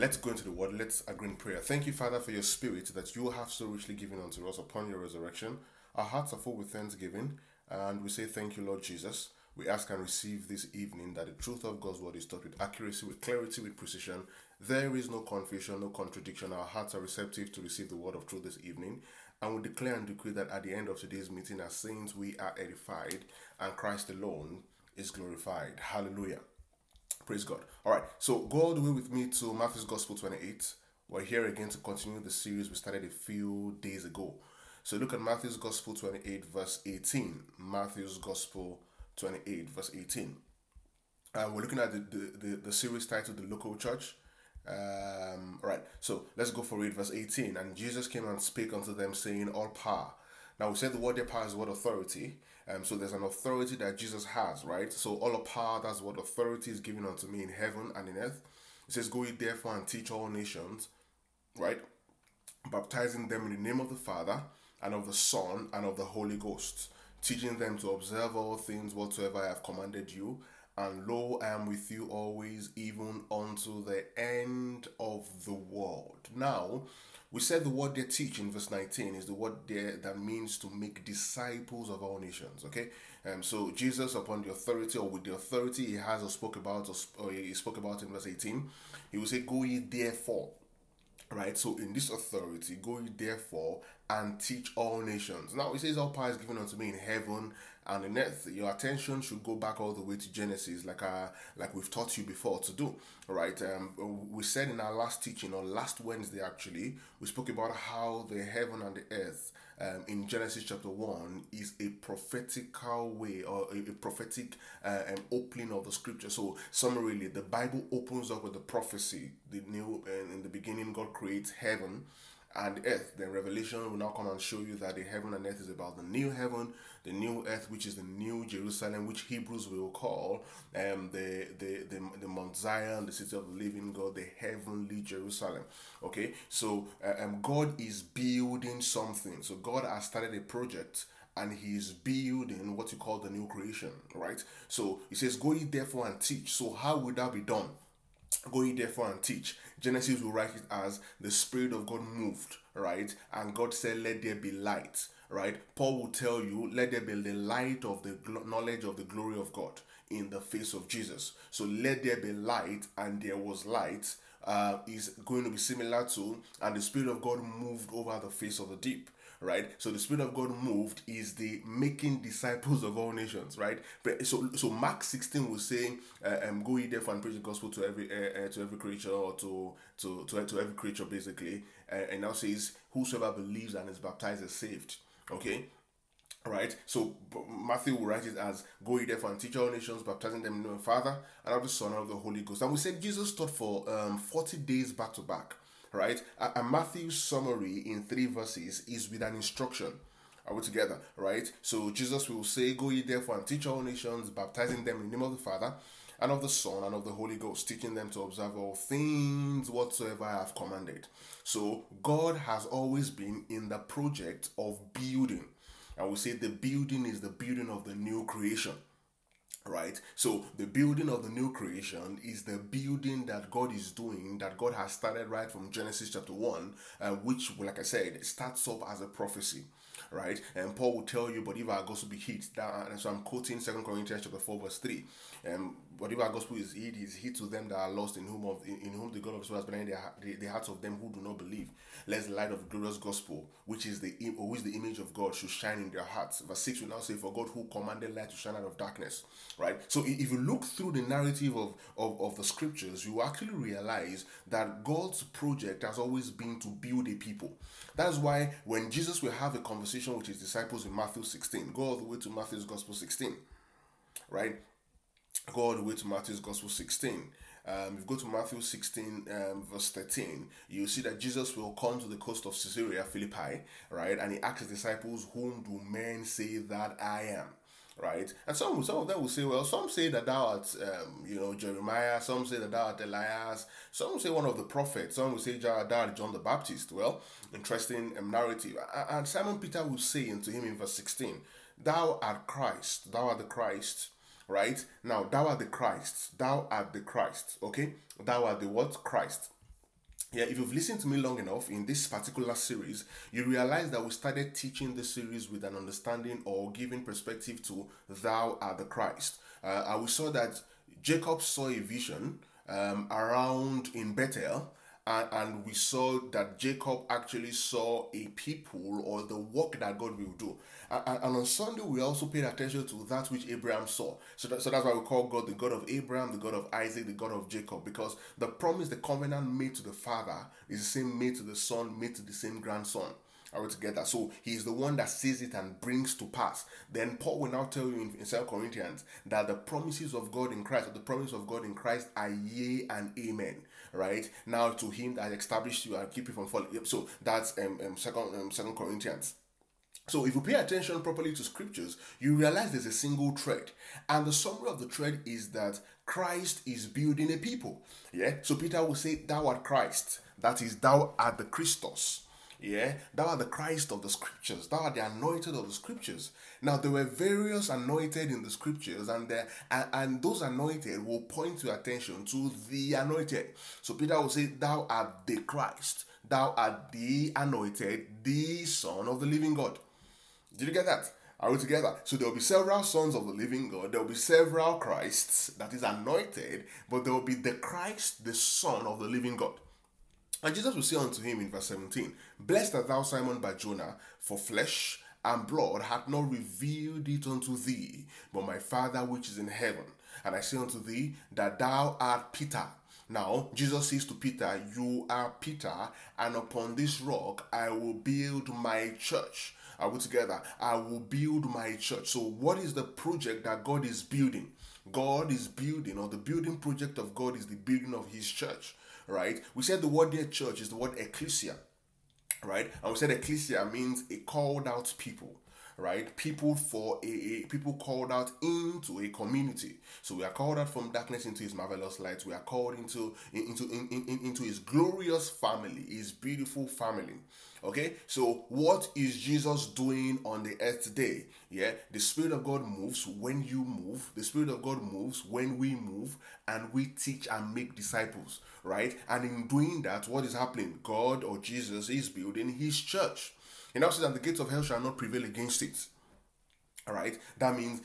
Let's go into the word. Let's agree in prayer. Thank you, Father, for your spirit that you have so richly given unto us upon your resurrection. Our hearts are full with thanksgiving, and we say thank you, Lord Jesus. We ask and receive this evening that the truth of God's word is taught with accuracy, with clarity, with precision. There is no confusion, no contradiction. Our hearts are receptive to receive the word of truth this evening. And we declare and decree that at the end of today's meeting, as saints, we are edified and Christ alone is glorified. Hallelujah. Praise God. All right, so go all the way with me to Matthew's Gospel 28. We're here again to continue the series we started a few days ago. So look at Matthew's Gospel 28, verse 18. Matthew's Gospel 28, verse 18. We're looking at the series titled The Local Church. All right, so let's go for it. Verse 18. And Jesus came and spake unto them, saying, All power. Now we said the word there power is the word authority. So there's an authority that Jesus has, right? So all of power, that's what authority is given unto me in heaven and in earth. It says, Go ye therefore and teach all nations, right? Baptizing them in the name of the Father and of the Son and of the Holy Ghost, teaching them to observe all things whatsoever I have commanded you. And lo, I am with you always, even unto the end of the world. Now, we said the word they teach in verse 19 is the word there that means to make disciples of all nations. Okay, so Jesus, upon the authority or with the authority he has or spoke about, or he spoke about in verse 18, he will say, Go ye therefore. Right, so in this authority, go ye therefore and teach all nations. Now it says all power is given unto me in heaven and in earth. Your attention should go back all the way to Genesis, like we've taught you before to do. Right, we said in our last teaching, or last Wednesday actually, we spoke about how the heaven and the earth in Genesis chapter 1 is a prophetical way, or a prophetic opening of the scripture. So summarily, the Bible opens up with the prophecy. The new in the beginning God creates heaven and earth. Then Revelation will now come and show you that the heaven and earth is about the new heaven, the new earth, which is the new Jerusalem, which Hebrews will call the Mount Zion, the city of the living God, the heavenly Jerusalem. Okay, so God is building something. So God has started a project, and he is building what you call the new creation, right? So he says, Go ye therefore and teach. So how would that be done? Go ye therefore and teach. Genesis will write it as the Spirit of God moved, right? And God said, Let there be light, right? Paul will tell you, Let there be the light of the knowledge of the glory of God in the face of Jesus. So let there be light, and there was light. Is going to be similar to, and the Spirit of God moved over the face of the deep. Right, so the Spirit of God moved is the making disciples of all nations, right? But so Mark 16 was saying, "Go ye therefore and preach the gospel to every creature, or to every creature, basically." And now says, "Whosoever believes and is baptized is saved." Okay. Right, so Matthew will write it as, Go ye therefore and teach all nations, baptizing them in the name of the Father and of the Son and of the Holy Ghost. And we said Jesus taught for 40 days back to back. Right, and Matthew's summary in 3 verses is with an instruction. Are we together? Right, so Jesus will say, Go ye therefore and teach all nations, baptizing them in the name of the Father and of the Son and of the Holy Ghost, teaching them to observe all things whatsoever I have commanded. So God has always been in the project of building. I will say the building is the building of the new creation. Right, so the building of the new creation is the building that God is doing, that God has started right from Genesis chapter 1, which, like I said, starts up as a prophecy. Right, and Paul will tell you, but if our gospel be hid, and so I'm quoting 2 Corinthians chapter 4 verse 3, but if our gospel is hid to them that are lost, in whom the God of this world has blinded the hearts of them who do not believe, lest the light of the glorious gospel, which is the image of God, should shine in their hearts. Verse 6 will now say, For God who commanded light to shine out of darkness. Right, so if you look through the narrative of the scriptures, you actually realize that God's project has always been to build a people. That's why when Jesus will have a conversation with his disciples in Matthew 16, go all the way to Matthew's Gospel 16, right? Go all the way to Matthew's Gospel 16. If you go to Matthew 16, verse 13, you see that Jesus will come to the coast of Caesarea Philippi, right? And he asks his disciples, Whom do men say that I am? Right, and some of them will say, well, some say that thou art, Jeremiah. Some say that thou art Elias. Some will say one of the prophets. Some will say thou art John the Baptist. Well, interesting narrative. And Simon Peter will say unto him in verse 16, Thou art Christ. Thou art the Christ. Right, now thou art the Christ. Thou art the Christ. Okay, thou art the what? Christ. Yeah, if you've listened to me long enough in this particular series, you realize that we started teaching this series with an understanding or giving perspective to Thou art the Christ. And we saw that Jacob saw a vision around in Bethel, and we saw that Jacob actually saw a people or the work that God will do. And on Sunday, we also paid attention to that which Abraham saw. So that's why we call God the God of Abraham, the God of Isaac, the God of Jacob, because the promise, the covenant made to the father is the same made to the son, made to the same grandson. Are we together? So he's the one that sees it and brings to pass. Then Paul will now tell you in 2 Corinthians that the promises of God in Christ, or the promise of God in Christ, are yea and amen. Right? Now to him that established you and keep you from falling. So that's Second Corinthians. So if you pay attention properly to scriptures, you realize there's a single thread. And the summary of the thread is that Christ is building a people. Yeah. So Peter will say, thou art Christ. That is, thou art the Christos. Yeah, thou art the Christ of the scriptures. Thou art the anointed of the scriptures. Now there were various anointed in the scriptures, and those anointed will point your attention to the anointed. So Peter will say, thou art the Christ. Thou art the anointed, the Son of the living God. Did you get that? Are we together? So there will be several sons of the living God. There will be several Christs that is anointed, but there will be the Christ, the Son of the living God. And Jesus will say unto him in verse 17, blessed art thou, Simon Bar-Jonah, for flesh and blood hath not revealed it unto thee, but my Father which is in heaven. And I say unto thee that thou art Peter. Now, Jesus says to Peter, you are Peter, and upon this rock I will build my church. Are we together? I will build my church. So what is the project that God is building? God is building, or the building project of God is the building of his church. Right? We said the word there, church, is the word ecclesia, right? And we said ecclesia means a called out people, right? People for people called out into a community. So we are called out from darkness into his marvelous light. We are called into his glorious family, his beautiful family. Okay, so what is Jesus doing on the earth today? Yeah, the Spirit of God moves when you move. The Spirit of God moves when we move, and we teach and make disciples, right? And in doing that, what is happening? God or Jesus is building his church. He now says that the gates of hell shall not prevail against it. All right, that means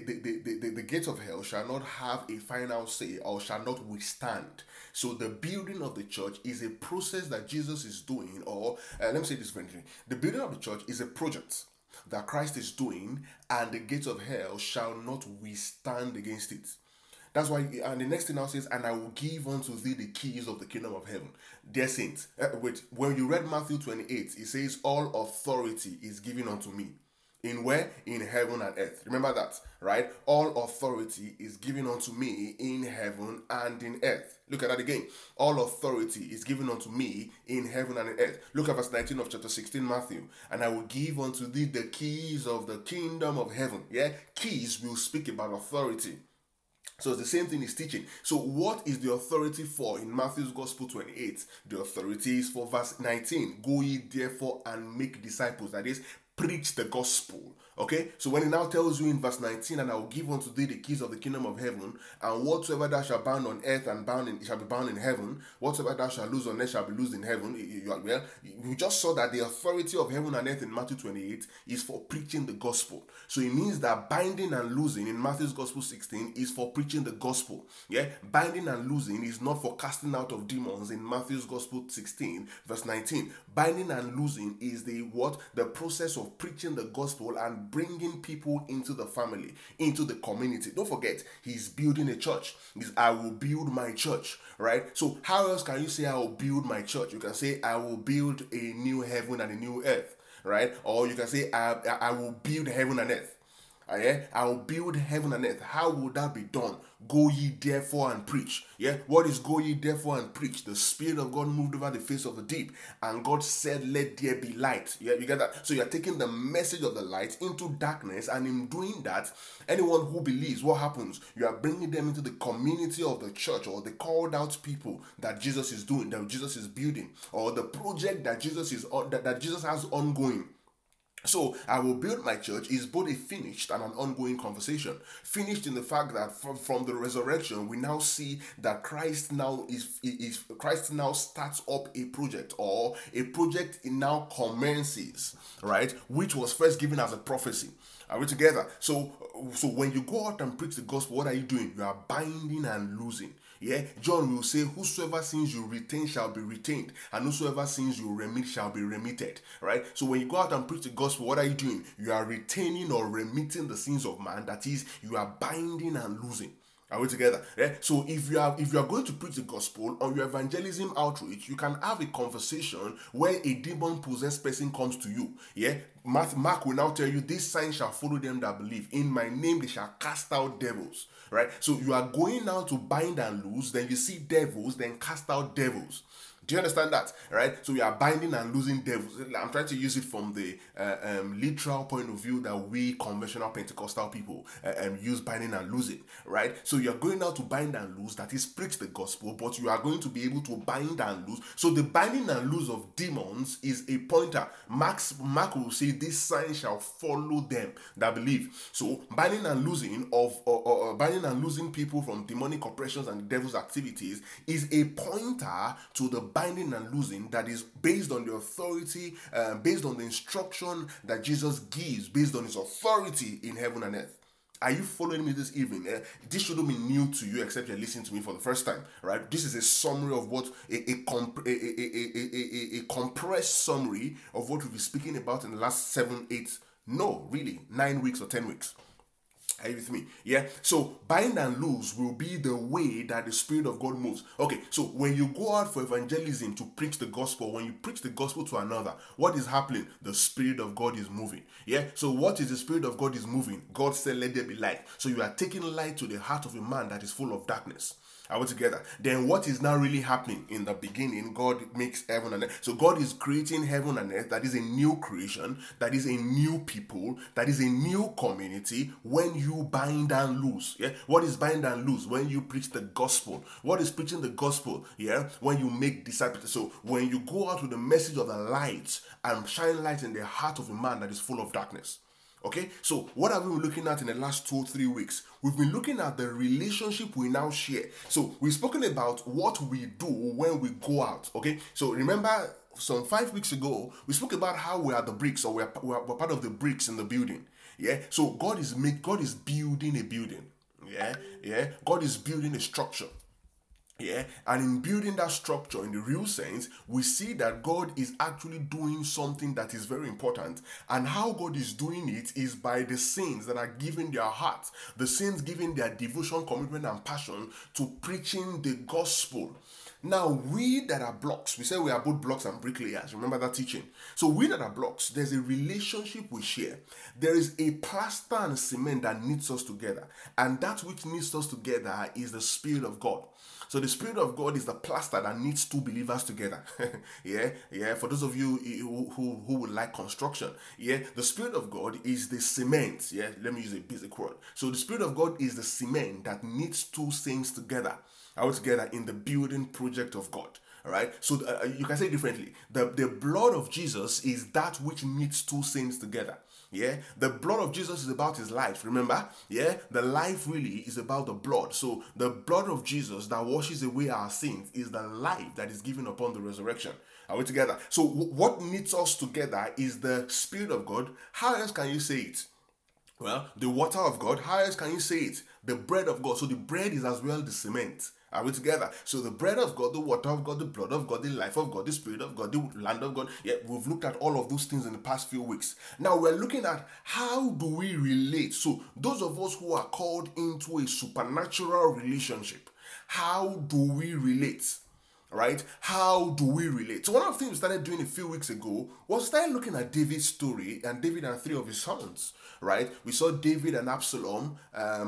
the gates of hell shall not have a final say or shall not withstand. So the building of the church is a process that Jesus is doing, or let me say this differently. The building of the church is a project that Christ is doing, and the gates of hell shall not withstand against it. That's why, and the next thing now says, and I will give unto thee the keys of the kingdom of heaven. Dear saints, when you read Matthew 28, it says, all authority is given unto me. In where? In heaven and earth. Remember that, right? All authority is given unto me in heaven and in earth. Look at that again. All authority is given unto me in heaven and in earth. Look at verse 19 of chapter 16, Matthew. And I will give unto thee the keys of the kingdom of heaven. Yeah? Keys will speak about authority. So it's the same thing he's teaching. So what is the authority for in Matthew's Gospel 28? The authority is for verse 19. Go ye therefore and make disciples. That is, preach the gospel. Okay, so when he now tells you in verse 19, and I will give unto thee the keys of the kingdom of heaven, and whatsoever thou shalt bound on earth and shall be bound in heaven, whatsoever thou shalt loose on earth shall be loosed in heaven. You just saw that the authority of heaven and earth in Matthew 28 is for preaching the gospel. So it means that binding and loosing in Matthew's Gospel 16 is for preaching the gospel. Yeah, binding and loosing is not for casting out of demons in Matthew's Gospel 16 verse 19. Binding and loosing is the process of preaching the gospel and bringing people into the family, into the community. Don't forget, he's building a church. I will build my church, right? So how else can you say I will build my church? You can say I will build a new heaven and a new earth, right? Or you can say I will build heaven and earth. I will build heaven and earth. How will that be done? Go ye therefore and preach. Yeah, what is go ye therefore and preach? The Spirit of God moved over the face of the deep, and God said, let there be light. Yeah, you get that? So you're taking the message of the light into darkness, and in doing that, anyone who believes, what happens? You are bringing them into the community of the church, or the called out people that Jesus is doing, that Jesus is building, or the project that Jesus has ongoing. So I will build my church is both a finished and an ongoing conversation. Finished in the fact that from the resurrection, we now see that Christ now Christ now starts up a project, or a project it now commences, right? Which was first given as a prophecy. Are we together? So when you go out and preach the gospel, what are you doing? You are binding and loosing. Yeah, John will say, whosoever sins you retain shall be retained, and whosoever sins you remit shall be remitted. Right? So when you go out and preach the gospel, what are you doing? You are retaining or remitting the sins of man. That is, you are binding and loosing. Are we together? Yeah? So if you are going to preach the gospel on your evangelism outreach, you can have a conversation where a demon-possessed person comes to you. Yeah, Mark will now tell you, this sign shall follow them that believe. In my name they shall cast out devils. Right? So you are going now to bind and loose, then you see devils, then cast out devils. Do you understand that? Right? So we are binding and losing devils. I'm trying to use it from the literal point of view that we conventional Pentecostal people use binding and losing. Right? So you are going out to bind and loose, that is preach the gospel, but you are going to be able to bind and loose. So the binding and loose of demons is a pointer. Mark will say, this sign shall follow them that believe. So binding and losing binding and losing people from demonic oppressions and the devil's activities is a pointer to the binding and losing that is based on the authority, based on the instruction that Jesus gives, based on his authority in heaven and earth. Are you following me this evening? This shouldn't be new to you, except you're listening to me for the first time, right? This is a summary of what a compressed summary of what we'll be speaking about in the last 9 weeks or 10 weeks. Are you with me? Yeah. So bind and loose will be the way that the Spirit of God moves. Okay. So when you go out for evangelism to preach the gospel, when you preach the gospel to another, what is happening? The Spirit of God is moving. Yeah. So what is the Spirit of God is moving? God said, let there be light. So you are taking light to the heart of a man that is full of darkness. Are we together? Then what is now really happening? In the beginning, God makes heaven and earth. So God is creating heaven and earth. That is a new creation. That is a new people. That is a new community when you bind and loose. Yeah. What is bind and loose? When you preach the gospel. What is preaching the gospel? Yeah. When you make disciples. So when you go out with the message of the light and shine light in the heart of a man that is full of darkness. Okay, so what have we been looking at in the last 2 or 3 weeks? We've been looking at the relationship we now share. So we've spoken about what we do when we go out. Okay, so remember some 5 weeks ago, we spoke about how we are the bricks, or we're part of the bricks in the building. Yeah, so God is building a building. Yeah, God is building a structure. Yeah, and in building that structure in the real sense, we see that God is actually doing something that is very important. And how God is doing it is by the saints that are giving their hearts, the saints giving their devotion, commitment, and passion to preaching the gospel. Now, we that are blocks, we say we are both blocks and bricklayers. Remember that teaching? So we that are blocks, there's a relationship we share. There is a plaster and cement that knits us together. And that which knits us together is the Spirit of God. So the Spirit of God is the plaster that knits two believers together. yeah. For those of you who would like construction, yeah, the Spirit of God is the cement. Yeah, let me use a basic word. So the Spirit of God is the cement that knits two saints together. All together in the building project of God. All right. So you can say it differently. The blood of Jesus is that which knits two saints together. Yeah, the blood of Jesus is about his life. Remember, yeah, the life really is about the blood. So the blood of Jesus that washes away our sins is the life that is given upon the resurrection. Are we together? So what knits us together is the Spirit of God. How else can you say it? Well, the water of God. How else can you say it? The bread of God. So the bread is as well the cement. Are we together? So the bread of God, the water of God, the blood of God, the life of God, the Spirit of God, the land of God. Yeah, we've looked at all of those things in the past few weeks. Now we're looking at how do we relate. So those of us who are called into a supernatural relationship, how do we relate? Right? How do we relate? So one of the things we started doing a few weeks ago was started looking at David's story and David and 3 of his sons. Right? We saw David and Absalom,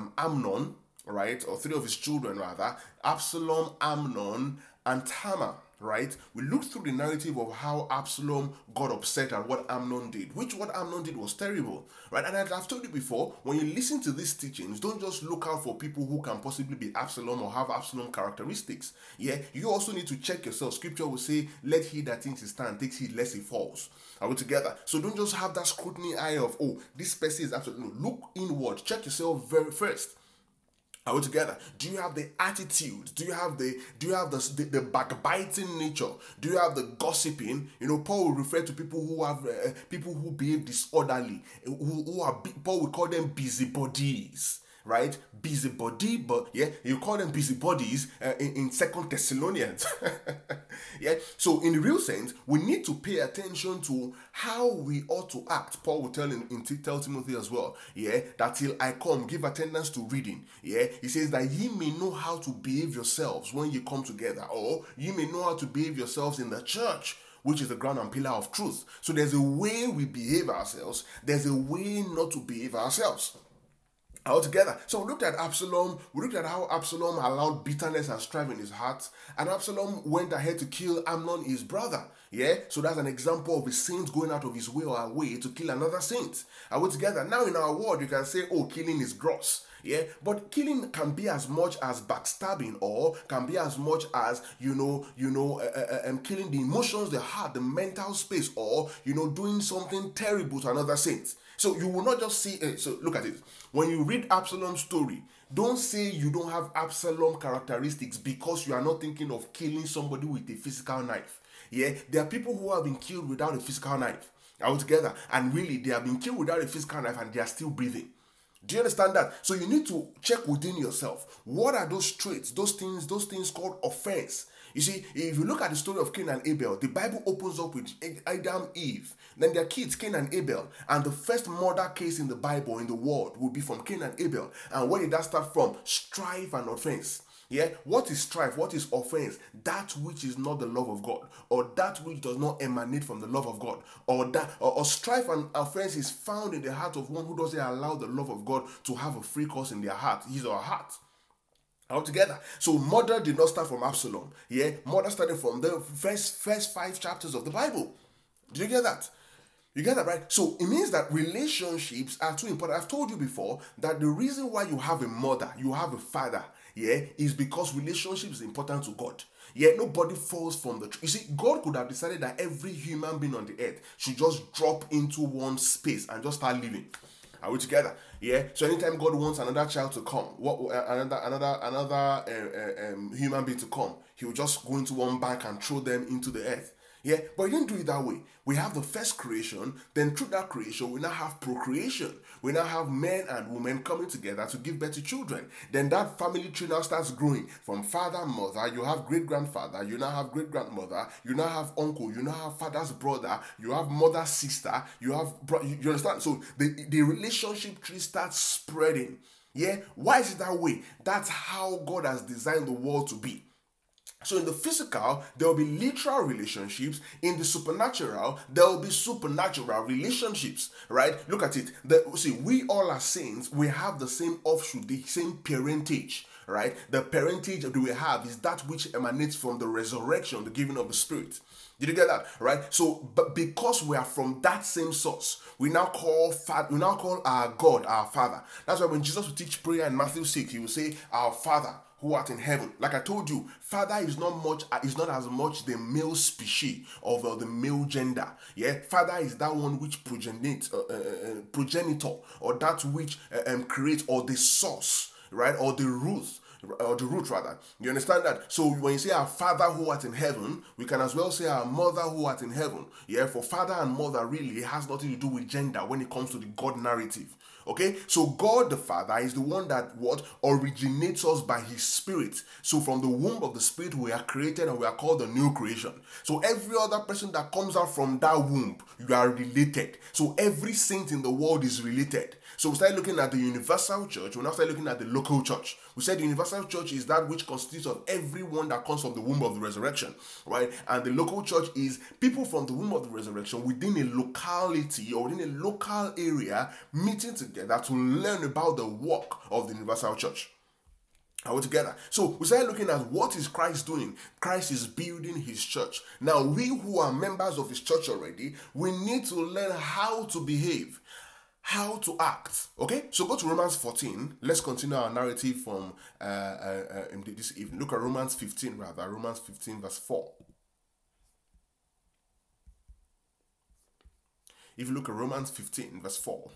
Amnon, right, or 3 of his children rather, Absalom, Amnon, and Tamar. right? We looked through the narrative of how Absalom got upset at what Amnon did, which what Amnon did was terrible, right? And as I've told you before, when you listen to these teachings, don't just look out for people who can possibly be Absalom or have Absalom characteristics. Yeah, you also need to check yourself. Scripture will say, let he that thinks he stand takes heed lest he falls. Are we together? So don't just have that scrutiny eye of, oh, this person is absolutely. No, look inward. Check yourself very first. Are we together? Do you have the attitude? Do you have the backbiting nature? Do you have the gossiping? Paul will refer to people who have people who behave disorderly. Paul will call them busybodies. Right? Busybody, but yeah, you call them busybodies in 2 Thessalonians. Yeah. So in the real sense, we need to pay attention to how we ought to act. Paul will tell Timothy as well, yeah, that till I come, give attendance to reading. Yeah. He says that ye may know how to behave yourselves when you come together, or you may know how to behave yourselves in the church, which is the ground and pillar of truth. So there's a way we behave ourselves. There's a way not to behave ourselves. Altogether. So we looked at Absalom. We looked at how Absalom allowed bitterness and strife in his heart. And Absalom went ahead to kill Amnon, his brother. Yeah? So that's an example of a saint going out of his way or away to kill another saint. Are we together? Now in our world, you can say, oh, killing is gross. Yeah, but killing can be as much as backstabbing, or can be as much as killing the emotions, the heart, the mental space, or doing something terrible to another saint. So you will not just see. So look at it. When you read Absalom's story, don't say you don't have Absalom characteristics because you are not thinking of killing somebody with a physical knife. Yeah, there are people who have been killed without a physical knife. Altogether, and really they have been killed without a physical knife and they are still breathing. Do you understand that? So you need to check within yourself. What are those traits, those things called offense? You see, if you look at the story of Cain and Abel, the Bible opens up with Adam, Eve, then their kids, Cain and Abel. And the first murder case in the Bible, in the world, will be from Cain and Abel. And where did that start from? Strife and offense. Yeah, what is strife? What is offense? That which is not the love of God, or that which does not emanate from the love of God, or strife and offense is found in the heart of one who doesn't allow the love of God to have a free course in their heart, his or her heart. Altogether. So murder did not start from Absalom. Yeah, murder started from the first 5 chapters of the Bible. Do you get that? You get that, right? So it means that relationships are too important. I've told you before that the reason why you have a mother, you have a father, yeah, is because relationship is important to God. Yeah, nobody falls from the tree. You see, God could have decided that every human being on the earth should just drop into one space and just start living. Are we together? Yeah. So anytime God wants another child to come, another human being to come, He will just go into one bank and throw them into the earth. Yeah, but He didn't do it that way. We have the first creation, then through that creation, we now have procreation. We now have men and women coming together to give birth to children. Then that family tree now starts growing from father, mother, you have great-grandfather, you now have great-grandmother, you now have uncle, you now have father's brother, you have mother's sister, you understand? So the relationship tree starts spreading. Yeah, why is it that way? That's how God has designed the world to be. So in the physical, there will be literal relationships. In the supernatural, there will be supernatural relationships, right? Look at it. We all are saints. We have the same offshoot, the same parentage, right? The parentage that we have is that which emanates from the resurrection, the giving of the Spirit. Did you get that? Right? So, but because we are from that same source, we now call our God our Father. That's why when Jesus would teach prayer in Matthew 6, He will say, "Our Father who art in heaven." Like I told you, Father is not as much the male species of the male gender. Yeah, Father is that one which progenitor, or that which creates, or the source, right, or the root rather. You understand that? So when you say our Father who art in heaven, we can as well say our Mother who art in heaven. Yeah, for father and mother really has nothing to do with gender when it comes to the God narrative. Okay, so God the Father is the one that originates us by His Spirit. So from the womb of the Spirit we are created and we are called the new creation. So every other person that comes out from that womb, you are related. So every saint in the world is related. So we started looking at the universal church. We now start looking at the local church. We said the universal church is that which constitutes of everyone that comes from the womb of the resurrection, right? And the local church is people from the womb of the resurrection within a locality or within a local area meeting together to learn about the work of the universal church. Are we together? So we started looking at what is Christ doing. Christ is building his church. Now, we who are members of his church already, we need to learn how to behave, how to act. Okay, so go to Romans 14. Let's continue our narrative from this evening. Look at Romans 15, rather. Romans 15, verse 4. If you look at Romans 15, verse 4,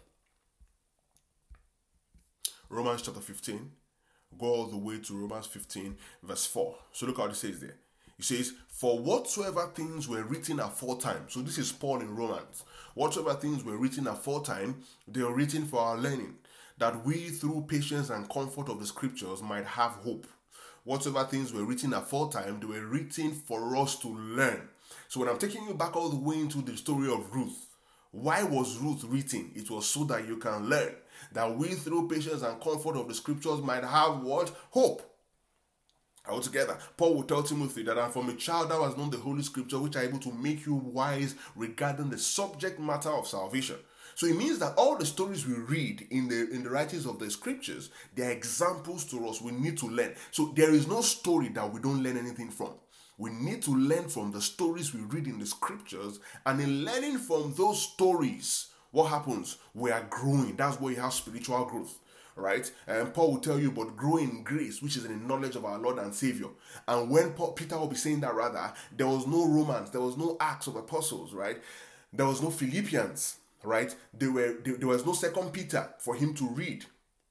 Romans chapter 15, go all the way to Romans 15, verse 4. So look how it says there. It says, for whatsoever things were written aforetime. So this is Paul in Romans. Whatsoever things were written aforetime, they were written for our learning, that we through patience and comfort of the scriptures might have hope. Whatsoever things were written aforetime, they were written for us to learn. So when I'm taking you back all the way into the story of Ruth, why was Ruth written? It was so that you can learn, that we through patience and comfort of the scriptures might have what? Hope. Altogether, Paul will tell Timothy that and from a child thou hast known the Holy Scripture, which are able to make you wise regarding the subject matter of salvation. So it means that all the stories we read in the writings of the scriptures, they are examples to us. We need to learn. So there is no story that we don't learn anything from. We need to learn from the stories we read in the scriptures, and in learning from those stories, what happens? We are growing. That's where you have spiritual growth. Right? And Paul will tell you about growing in grace, which is in the knowledge of our Lord and Savior. And when Peter will be saying that, rather, there was no Romans, there was no Acts of Apostles, right? There was no Philippians, right? There was no Second Peter for him to read.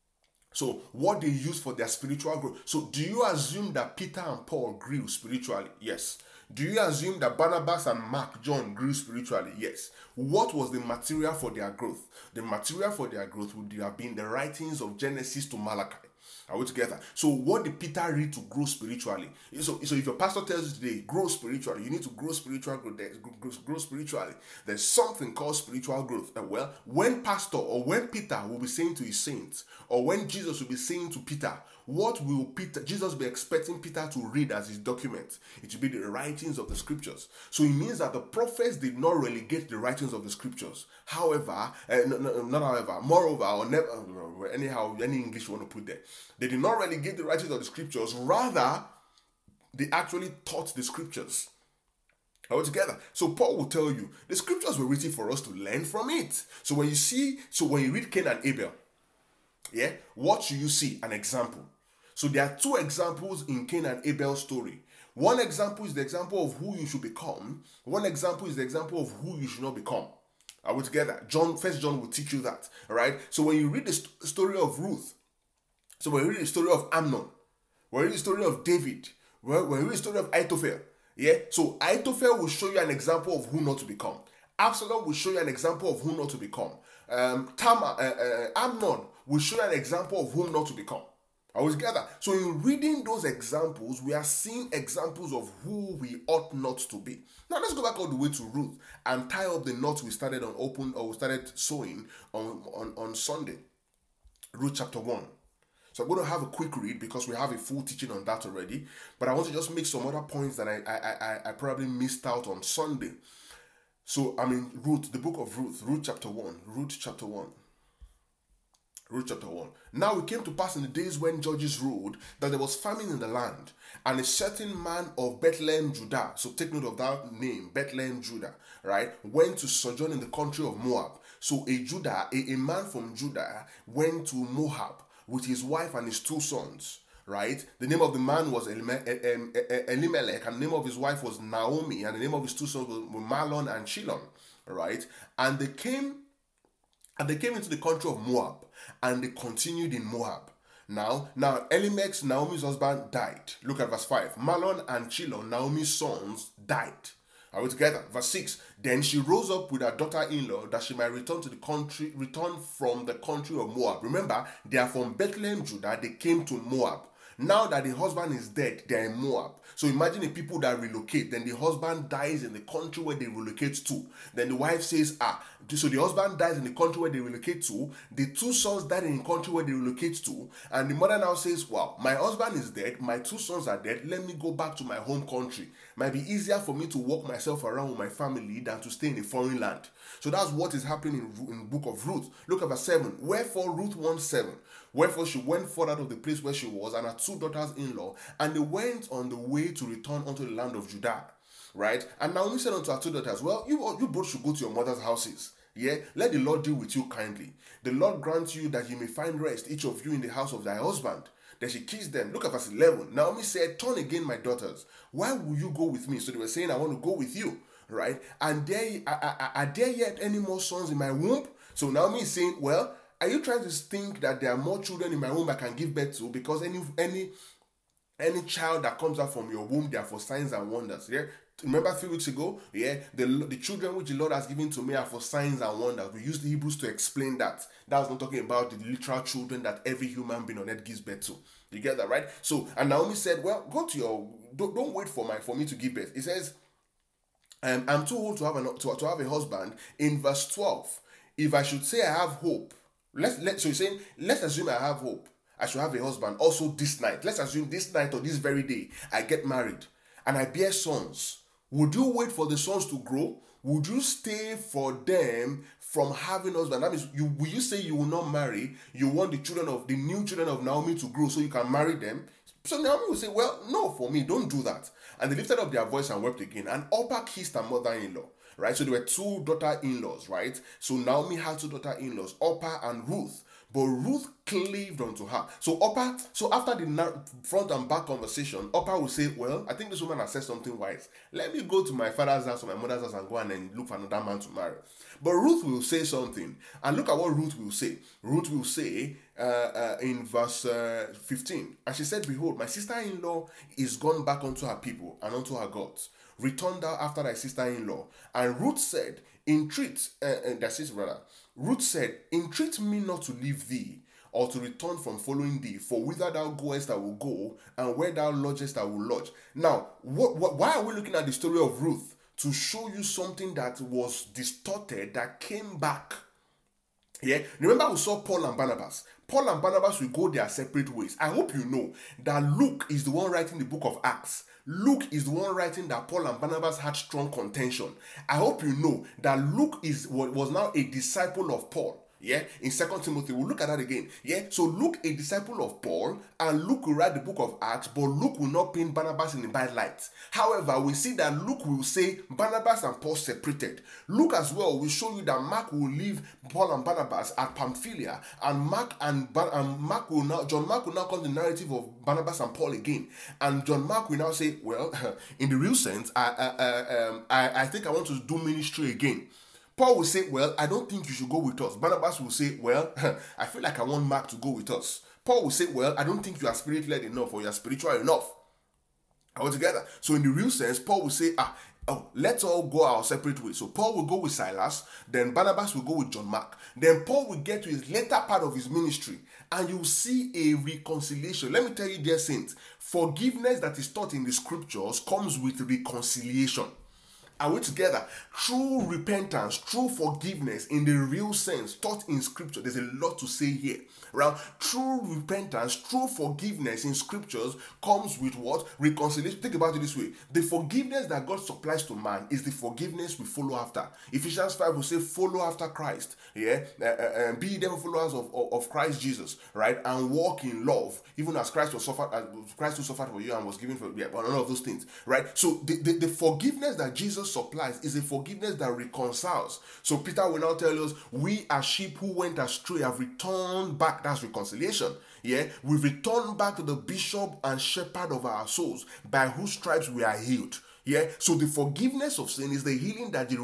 So what they use for their spiritual growth. So do you assume that Peter and Paul grew spiritually? Yes. Do you assume that Barnabas and Mark, John grew spiritually? Yes. What was the material for their growth? The material for their growth would have been the writings of Genesis to Malachi. Are we together? So what did Peter read to grow spiritually? So if your pastor tells you today, grow spiritually, you need to grow spiritual growth, grow spiritually. There's something called spiritual growth. Well, when pastor or when Peter will be saying to his saints, or when Jesus will be saying to Peter, what will Jesus be expecting Peter to read as his document? It will be the writings of the scriptures. So it means that the prophets did not relegate the writings of the scriptures. However, moreover, or never, anyhow, any English you want to put there, they did not relegate the writings of the scriptures. Rather, they actually taught the scriptures. All together. So Paul will tell you the scriptures were written for us to learn from it. So when you read Cain and Abel, what should you see? An example. So there are two examples in Cain and Abel's story. One example is the example of who you should become. One example is the example of who you should not become. Are we together? First John will teach you that. All right. So when you read the story of Ruth, so when you read the story of Amnon, when you read the story of David, when you read the story of Ahithophel, so Ahithophel will show you an example of who not to become. Absalom will show you an example of who not to become. Amnon will show you an example of whom not to become. Are we together? So in reading those examples, we are seeing examples of who we ought not to be. Now let's go back all the way to Ruth and tie up the knots we started sewing on Sunday. Ruth chapter 1. So I'm going to have a quick read because we have a full teaching on that already. But I want to just make some other points that I probably missed out on Sunday. So Ruth, the book of Ruth, Ruth chapter 1. Ruth chapter 1. Now it came to pass in the days when judges ruled that there was famine in the land, and a certain man of Bethlehem, Judah, so take note of that name, Bethlehem, Judah, right, went to sojourn in the country of Moab. So a man from Judah went to Moab with his wife and his two sons, right? The name of the man was Elimelech, and the name of his wife was Naomi, and the name of his two sons were Mahlon and Chilion, right? And they came into the country of Moab, and they continued in Moab. Now Elimelech, Naomi's husband, died. Look at verse 5. Mahlon and Chilion, Naomi's sons, died. Are we together? Verse 6. Then she rose up with her daughter-in-law that she might return from the country of Moab. Remember, they are from Bethlehem, Judah. They came to Moab. Now that the husband is dead, they are in Moab. So imagine the people that relocate. Then the husband dies in the country where they relocate to. Then the wife says, so the husband dies in the country where they relocate to. The two sons died in the country where they relocate to. And the mother now says, wow, my husband is dead. My two sons are dead. Let me go back to my home country. might be easier for me to walk myself around with my family than to stay in a foreign land. So that's what is happening in the book of Ruth. Look at verse 7. Wherefore Ruth 1:7. Wherefore she went forth out of the place where she was, and her two daughters-in-law, and they went on the way to return unto the land of Judah. Right? And Naomi said unto her two daughters, well, you both should go to your mother's houses. Yeah, let the Lord deal with you kindly. The Lord grant you that you may find rest, each of you in the house of thy husband. Then she kissed them. Look at verse 11. Naomi said, turn again, my daughters. Why will you go with me? So they were saying, I want to go with you. Right? And are there yet any more sons in my womb? So Naomi is saying, well, are you trying to think that there are more children in my womb I can give birth to? Because any child that comes out from your womb, they are for signs and wonders. Yeah. Remember 3 weeks ago, the children which the Lord has given to me are for signs and wonders. We used the Hebrews to explain that. That was not talking about the literal children that every human being on earth gives birth to. You get that, right? So, and Naomi said, well, go to your, don't wait for me to give birth. It says, I'm too old to have a husband. In verse 12, if I should say I have hope, so he's saying, let's assume I have hope. I should have a husband also this night. Let's assume this night or this very day, I get married and I bear sons. Would you wait for the sons to grow? Would you stay for them from having husband? That means will you say you will not marry? You want the new children of Naomi to grow so you can marry them? So Naomi will say, well, no, for me, don't do that. And they lifted up their voice and wept again. And Orpah kissed her mother-in-law. Right? So there were two daughter-in-laws, right? So Naomi had two daughter-in-laws, Orpah and Ruth. But Ruth cleaved unto her. So after the front and back conversation, Orpah will say, well, I think this woman has said something wise. Let me go to my father's house or my mother's house and go and then look for another man to marry. But Ruth will say something. And look at what Ruth will say. Ruth will say in verse 15, and she said, behold, my sister-in-law is gone back unto her people and unto her gods. Return thou after thy sister-in-law. And Ruth said, Ruth said, entreat me not to leave thee, or to return from following thee, for whither thou goest I will go, and where thou lodgest I will lodge. Now, why are we looking at the story of Ruth? To show you something that was distorted, that came back. Yeah, remember we saw Paul and Barnabas. Paul and Barnabas will go their separate ways. I hope you know that Luke is the one writing the book of Acts. Luke is the one writing that Paul and Barnabas had strong contention. I hope you know that Luke was now a disciple of Paul. Yeah, in 2 Timothy, we'll look at that again. Yeah, so Luke, a disciple of Paul, and Luke will write the book of Acts, but Luke will not paint Barnabas in a bad light. However, we see that Luke will say Barnabas and Paul separated. Luke as well will show you that Mark will leave Paul and Barnabas at Pamphylia, and John Mark will now come to the narrative of Barnabas and Paul again, and John Mark will now say, well, in the real sense, I think I want to do ministry again. Paul will say, well, I don't think you should go with us. Barnabas will say, well, I feel like I want Mark to go with us. Paul will say, well, I don't think you are spirit-led enough or you are spiritual enough. All together. So in the real sense, Paul will say, let's all go our separate ways. So Paul will go with Silas, then Barnabas will go with John Mark. Then Paul will get to his later part of his ministry, and you will see a reconciliation. Let me tell you, dear saints, forgiveness that is taught in the scriptures comes with reconciliation. Are we together? True repentance, true forgiveness in the real sense taught in scripture. There's a lot to say here. Right? True repentance, true forgiveness in scriptures comes with what? Reconciliation. Think about it this way. The forgiveness that God supplies to man is the forgiveness we follow after. Ephesians 5 will say, follow after Christ. Yeah? Be therefore followers of Christ Jesus, right? And walk in love, even as Christ who suffered for you and was given for you. All of those things, right? So the forgiveness that Jesus supplies is a forgiveness that reconciles. So Peter will now tell us, we as sheep who went astray have returned back. That's reconciliation. Yeah, we've returned back to the bishop and shepherd of our souls, by whose stripes we are healed. Yeah, so the forgiveness of sin is the healing that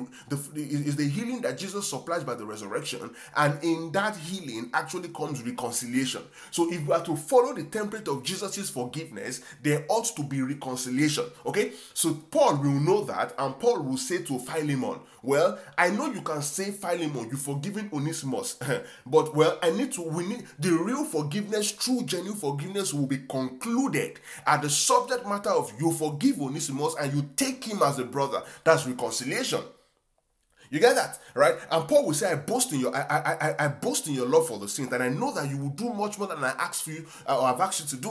Jesus supplies by the resurrection, and in that healing actually comes reconciliation. So if we are to follow the template of Jesus' forgiveness, there ought to be reconciliation. Okay, so Paul will know that, and Paul will say to Philemon, well, I know you can say, Philemon, you've forgiven Onesimus, but well, we need the real forgiveness, true genuine forgiveness will be concluded at the subject matter of you forgive Onesimus and you take him as a brother. That's reconciliation. You get that, right? And Paul will say, I boast in your love for the saints, and I know that you will do much more than I asked for you or I've asked you to do.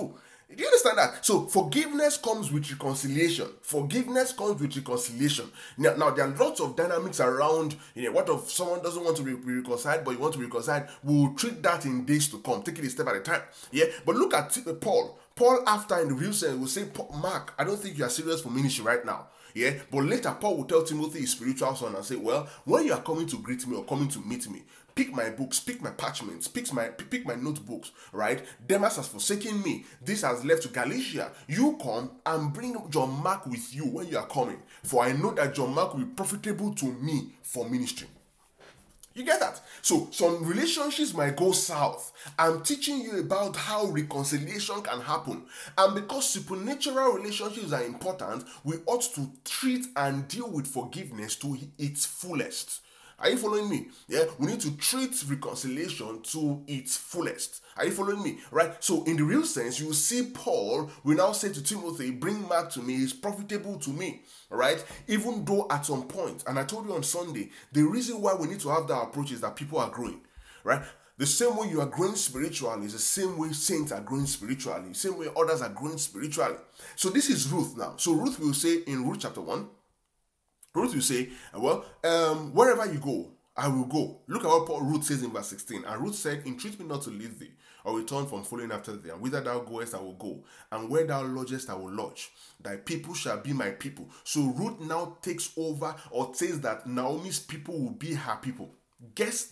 Do you understand that? So forgiveness comes with reconciliation. Forgiveness comes with reconciliation. Now there are lots of dynamics around. What if someone doesn't want to be reconciled, but you want to be reconciled? We'll treat that in days to come. Take it a step at a time. Yeah. But look at Paul. Paul, after in the real sense, will say, Mark, I don't think you are serious for ministry right now. Yeah. But later, Paul will tell Timothy, his spiritual son, and say, well, when you are coming to greet me or coming to meet me, pick my books, pick my parchments, pick my notebooks, right? Demas has forsaken me. This has left to Galatia. You come and bring John Mark with you when you are coming. For I know that John Mark will be profitable to me for ministry. You get that? So some relationships might go south. I'm teaching you about how reconciliation can happen. And because supernatural relationships are important, we ought to treat and deal with forgiveness to its fullest. Are you following me? Yeah, we need to treat reconciliation to its fullest. Are you following me? Right? So in the real sense, you see Paul will now say to Timothy, bring Mark to me, it's profitable to me. Right? Even though at some point, and I told you on Sunday, the reason why we need to have that approach is that people are growing. Right? The same way you are growing spiritually is the same way saints are growing spiritually, the same way others are growing spiritually. So this is Ruth now. So Ruth will say in Ruth chapter 1, Ruth will say, well, wherever you go, I will go. Look at what Ruth says in verse 16. And Ruth said, entreat me not to leave thee, or return from following after thee. And whither thou goest, I will go. And where thou lodgest, I will lodge. Thy people shall be my people. So Ruth now takes over, or says that Naomi's people will be her people. Guess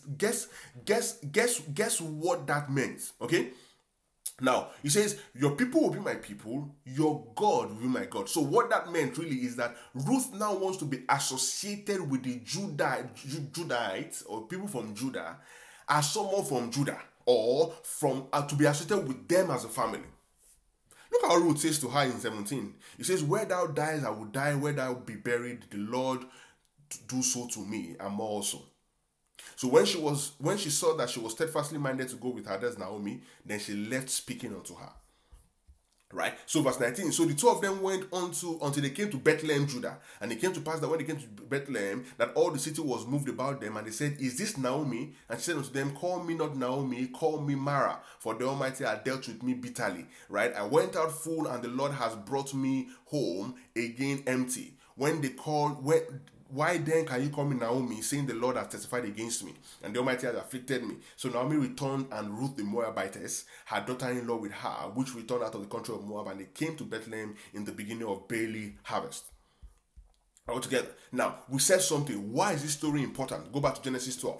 what that meant, okay? Now, he says, your people will be my people, your God will be my God. So what that meant really is that Ruth now wants to be associated with the Judahites or people from Judah as someone from Judah, or from to be associated with them as a family. Look how Ruth says to her in 17. He says, where thou diest, I will die, where thou be buried, the Lord do so to me, and more also. So when she saw that she was steadfastly minded to go with her, that's Naomi, then she left speaking unto her. Right? So verse 19, so the two of them went until they came to Bethlehem, Judah. And it came to pass that when they came to Bethlehem, that all the city was moved about them. And they said, is this Naomi? And she said unto them, call me not Naomi, call me Mara, for the Almighty had dealt with me bitterly. Right? I went out full, and the Lord has brought me home again empty. Why then can you call me Naomi, saying the Lord has testified against me, and the Almighty has afflicted me? So Naomi returned, and Ruth the Moabitess, her daughter-in-law with her, which returned out of the country of Moab, and they came to Bethlehem in the beginning of barley harvest. All together. Now, we said something. Why is this story important? Go back to Genesis 12.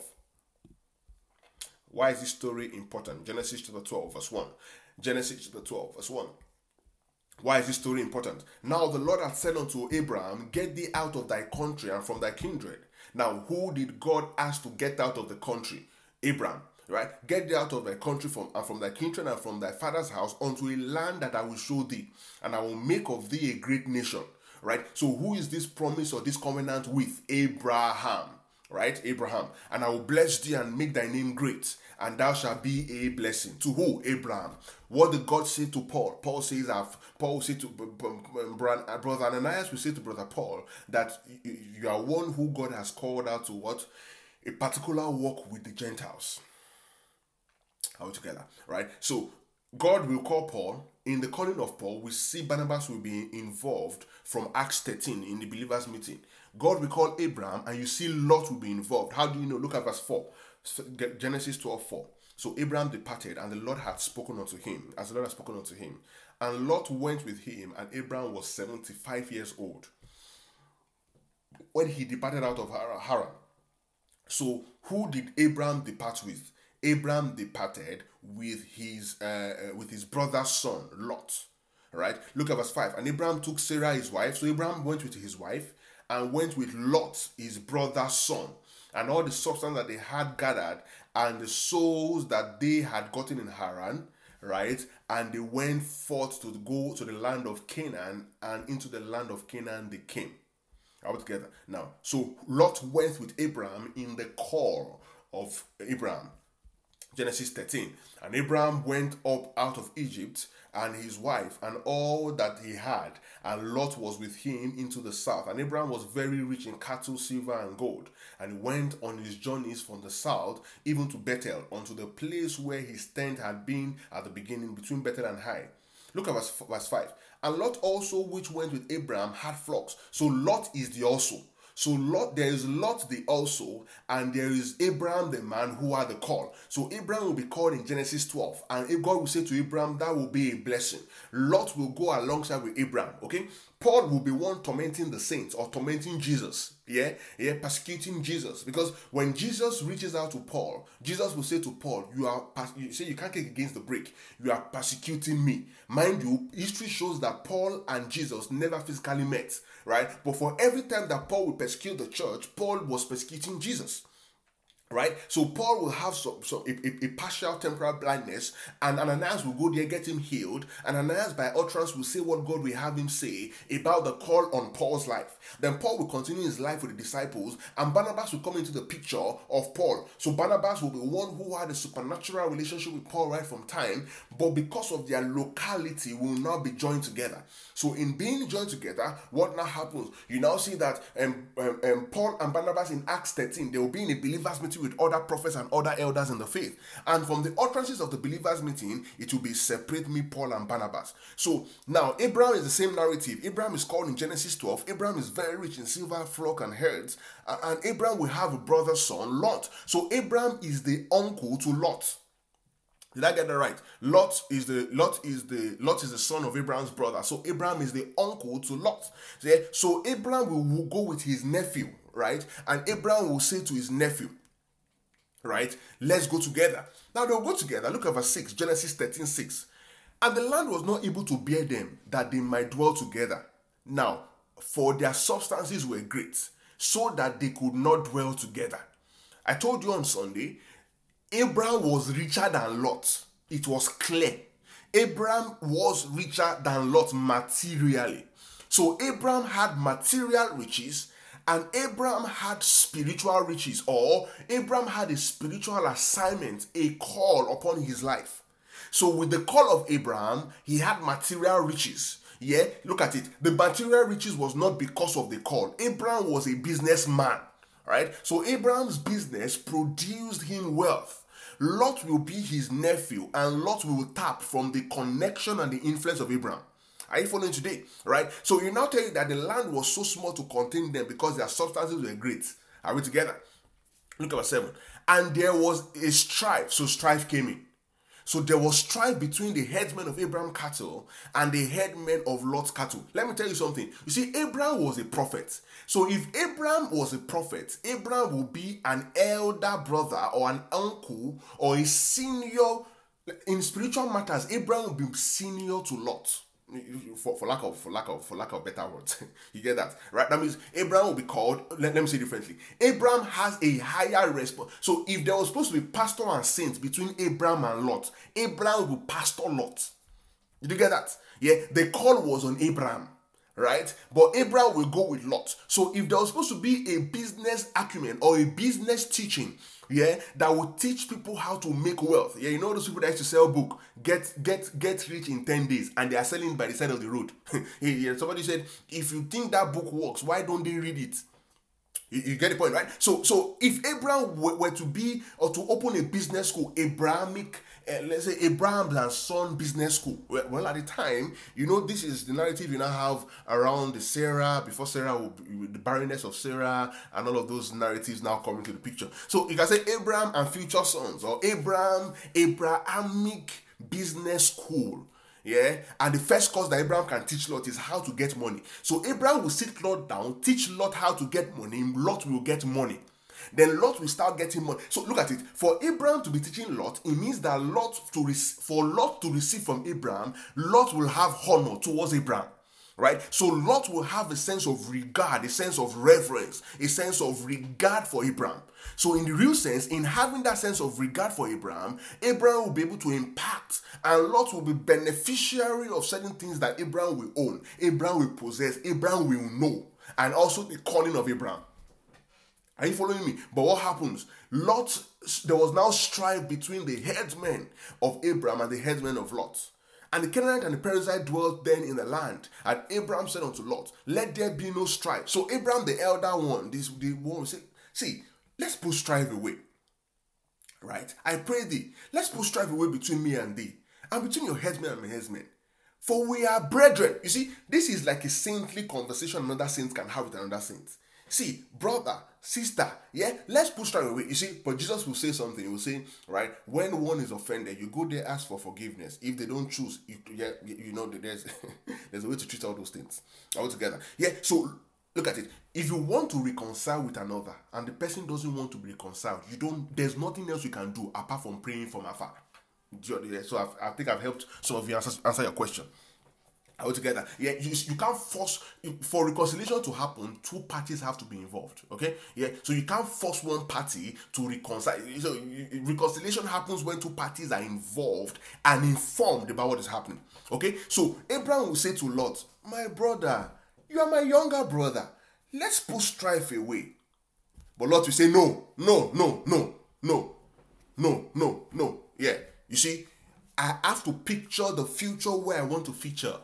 Why is this story important? Genesis chapter 12, verse 1. Genesis chapter 12, verse 1. Why is this story important? Now the Lord had said unto Abraham, get thee out of thy country and from thy kindred. Now who did God ask to get out of the country? Abraham, right? Get thee out of thy country from thy kindred and from thy father's house unto a land that I will show thee, and I will make of thee a great nation. Right? So who is this promise or this covenant with? Abraham. Right? Abraham. And I will bless thee and make thy name great, and thou shalt be a blessing. To who? Abraham. What did God say to Paul? Paul will say to Brother Ananias will say to Brother Paul that you are one who God has called out to what? A particular walk with the Gentiles. All together, right? So God will call Paul. In the calling of Paul, we see Barnabas will be involved from Acts 13 in the believers' meeting. God will call Abraham, and you see Lot will be involved. How do you know? Look at verse 4. Genesis 12:4. So Abraham departed, and the Lord had spoken unto him, as the Lord had spoken unto him. And Lot went with him, and Abraham was 75 years old when he departed out of Haran. So who did Abraham depart with? Abraham departed with his brother's son, Lot. Right? Look at verse 5. And Abraham took Sarah his wife. So Abraham went with his wife and went with Lot, his brother's son, and all the substance that they had gathered, and the souls that they had gotten in Haran, right? And they went forth to go to the land of Canaan, and into the land of Canaan they came. All together. Now, so Lot went with Abraham in the call of Abraham. Genesis 13. And Abraham went up out of Egypt, and his wife, and all that he had, and Lot was with him into the south. And Abraham was very rich in cattle, silver, and gold. And he went on his journeys from the south, even to Bethel, unto the place where his tent had been at the beginning, between Bethel and Hai. Look at verse 5. And Lot also, which went with Abraham, had flocks. So Lot is the also. So Lot, there is Lot the also, and there is Abraham the man who had the call. So Abraham will be called in Genesis 12, and God will say to Abraham, that will be a blessing. Lot will go alongside with Abraham, okay? Paul will be one tormenting the saints or tormenting Jesus, persecuting Jesus. Because when Jesus reaches out to Paul, Jesus will say to Paul, you say you can't kick against the brick. You are persecuting me. Mind you, history shows that Paul and Jesus never physically met, right? But for every time that Paul will persecute the church, Paul was persecuting Jesus. Right, so Paul will have a partial temporal blindness, and Ananias will go there, get him healed. And Ananias, by utterance, will say what God will have him say about the call on Paul's life. Then Paul will continue his life with the disciples, and Barnabas will come into the picture of Paul. So Barnabas will be one who had a supernatural relationship with Paul right from time, but because of their locality, will now be joined together. So in being joined together, what now happens? You now see that Paul and Barnabas in Acts 13, they will be in a believers meeting with other prophets and other elders in the faith. And from the utterances of the believers meeting, it will be separate me, Paul and Barnabas. So now Abraham is the same narrative. Abraham is called in Genesis 12. Abraham is very rich in silver, flock, and herds. And Abraham will have a brother's son, Lot. So Abraham is the uncle to Lot. Did I get that right? Lot is the son of Abraham's brother. So Abraham is the uncle to Lot. So Abraham will go with his nephew, right? And Abraham will say to his nephew, right, let's go together. Now they'll go together. Look at verse 6, Genesis 13:6. And the land was not able to bear them, that they might dwell together. Now, for their substances were great, so that they could not dwell together. I told you on Sunday, Abraham was richer than Lot. It was clear. Abraham was richer than Lot materially. So Abraham had material riches, and Abraham had spiritual riches, or Abraham had a spiritual assignment, a call upon his life. So with the call of Abraham, he had material riches. Yeah, look at it. The material riches was not because of the call. Abraham was a businessman, right? So Abraham's business produced him wealth. Lot will be his nephew, and Lot will tap from the connection and the influence of Abraham. Are you following today? Right? So you now tell you that the land was so small to contain them because their substances were great. Are we together? Look at verse 7. And there was a strife. So strife came in. So there was strife between the headsmen of Abraham's cattle and the headmen of Lot's cattle. Let me tell you something. You see, Abraham was a prophet. So if Abraham was a prophet, Abraham will be an elder brother or an uncle or a senior. In spiritual matters, Abraham will be senior to Lot. For lack of better words. You get that, right? That means Abraham will be called, let me say differently, Abraham has a higher response. So if there was supposed to be pastor and saint between Abraham and Lot, Abraham will pastor Lot. Did you get that? Yeah, the call was on Abraham, right? But Abraham will go with Lot. So if there was supposed to be a business acumen or a business teaching, that will teach people how to make wealth. Yeah, you know those people that used to sell book, get rich in 10 days, and they are selling by the side of the road. Somebody said, if you think that book works, why don't they read it? You get the point, right? So if Abraham were to be or to open a business school, Abrahamic, let's say Abraham and Son Business School. Well, at the time, this is the narrative you now have around the Sarah, before Sarah, the barrenness of Sarah, and all of those narratives now come into the picture. So you can say Abraham and future sons, or Abrahamic Business School. Yeah, and the first course that Abraham can teach Lot is how to get money. So Abraham will sit Lot down, teach Lot how to get money. Lot will get money. Then Lot will start getting money. So look at it. For Abraham to be teaching Lot, it means that for Lot to receive from Abraham, Lot will have honor towards Abraham. Right? So Lot will have a sense of regard, a sense of reverence, a sense of regard for Abraham. So in the real sense, in having that sense of regard for Abraham, Abraham will be able to impact, and Lot will be beneficiary of certain things that Abraham will own, Abraham will possess, Abraham will know, and also the calling of Abraham. Are you following me? But what happens? There was now strife between the headsmen of Abraham and the headsmen of Lot. And the Canaanite and the Perizzite dwelt then in the land. And Abraham said unto Lot, let there be no strife. So Abraham, the elder one, the one will say, see, let's put strife away. Right? I pray thee, let's put strife away between me and thee, and between your headsmen and my headsmen. For we are brethren. You see, this is like a saintly conversation another saint can have with another saint. See, brother, sister, yeah, let's push that away. You see, but Jesus will say something. He will say, right, when one is offended, you go there, ask for forgiveness. If they don't choose, you know, there's there's a way to treat all those things all together. Yeah, so look at it. If you want to reconcile with another and the person doesn't want to be reconciled, there's nothing else you can do apart from praying from afar. So I think I've helped some of you answer your question. Altogether, yeah, you can't force for reconciliation to happen. Two parties have to be involved. Okay, yeah, so you can't force one party to reconcile. So reconciliation happens when two parties are involved and informed about what is happening. Okay, so Abraham will say to Lot, "My brother, you are my younger brother. Let's put strife away." But Lot will say, "No, no, no, no, no, no, no, no." Yeah, you see, I have to picture the future where I want to feature.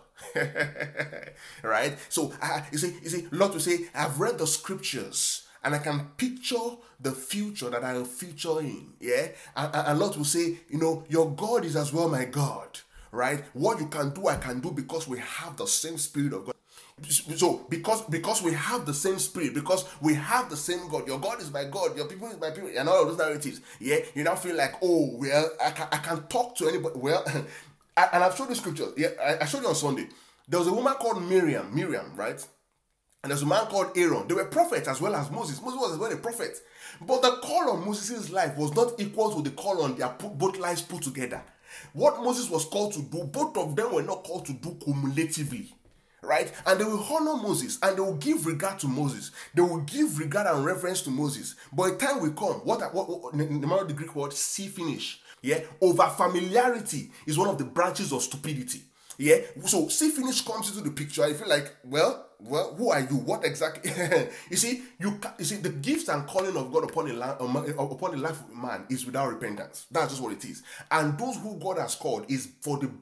Right? So you see, Lot will say, "I've read the scriptures and I can picture the future that I will feature in." Yeah, and Lot will say, "Your God is as well my God." Right? What you can do, I can do, because we have the same Spirit of God. So because we have the same Spirit, because we have the same God, your God is my God, your people is my people, and all of those narratives, yeah, you now feel like, oh well, I can talk to anybody. Well, and I've showed you scriptures. Yeah, I showed you on Sunday. There was a woman called Miriam, right? And there's a man called Aaron. They were prophets as well as Moses. Moses was as well a prophet. But the call on Moses' life was not equal to the call on their both lives put together. What Moses was called to do, both of them were not called to do cumulatively. Right? And they will honor Moses and they will give regard to Moses. They will give regard and reverence to Moses. But a time will come, what the Greek word, see finish. Yeah? Over familiarity is one of the branches of stupidity. Yeah? So see finish comes into the picture. I feel like, well, who are you? What exactly? You see, the gifts and calling of God upon the life of a man is without repentance. That's just what it is. And those who God has called is for the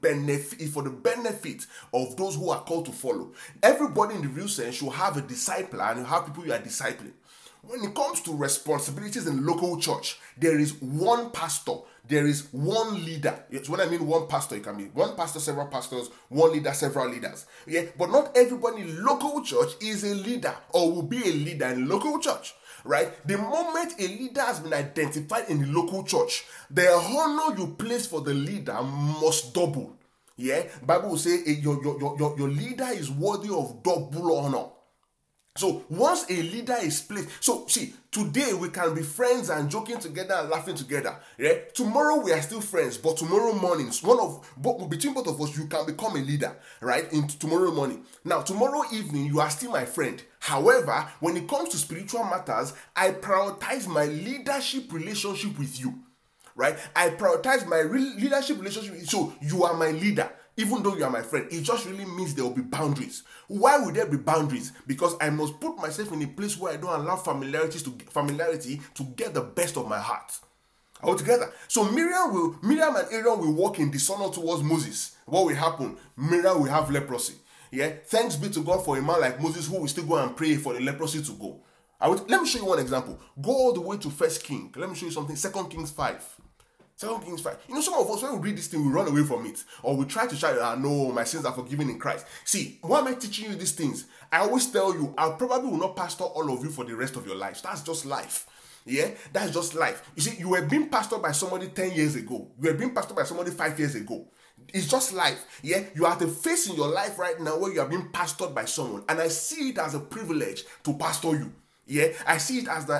benefit of those who are called to follow. Everybody in the real sense should have a discipler, and you have people you are discipling. When it comes to responsibilities in local church, there is one pastor, there is one leader. So when I mean one pastor, it can be one pastor, several pastors, one leader, several leaders. Yeah, but not everybody in local church is a leader or will be a leader in local church. Right? The moment a leader has been identified in the local church, the honor you place for the leader must double. Yeah, Bible will say your leader is worthy of double honor. So once a leader is placed, so see, today we can be friends and joking together and laughing together. Yeah? Tomorrow we are still friends, but tomorrow morning, between both of us, you can become a leader, right? In tomorrow morning. Now, tomorrow evening, you are still my friend. However, when it comes to spiritual matters, I prioritize my leadership relationship with you. Right? I prioritize my leadership relationship with you. So you are my leader. Even though you are my friend, it just really means there will be boundaries. Why would there be boundaries? Because I must put myself in a place where I don't allow familiarity to get the best of my heart. Altogether. So Miriam and Aaron will walk in dishonor towards Moses. What will happen? Miriam will have leprosy. Yeah. Thanks be to God for a man like Moses who will still go and pray for the leprosy to go. Let me show you one example. Go all the way to 1 Kings. Let me show you something. 2 Kings 5. 2 Kings 5. Some of us, when we read this thing, we run away from it. Or we try to shout, no, my sins are forgiven in Christ. See, why am I teaching you these things? I always tell you, I probably will not pastor all of you for the rest of your lives. That's just life. Yeah, that's just life. You see, you were being pastored by somebody 10 years ago. You were being pastored by somebody 5 years ago. It's just life. Yeah, you are at a phase in your life right now where you are being pastored by someone. And I see it as a privilege to pastor you. Yeah, I see it as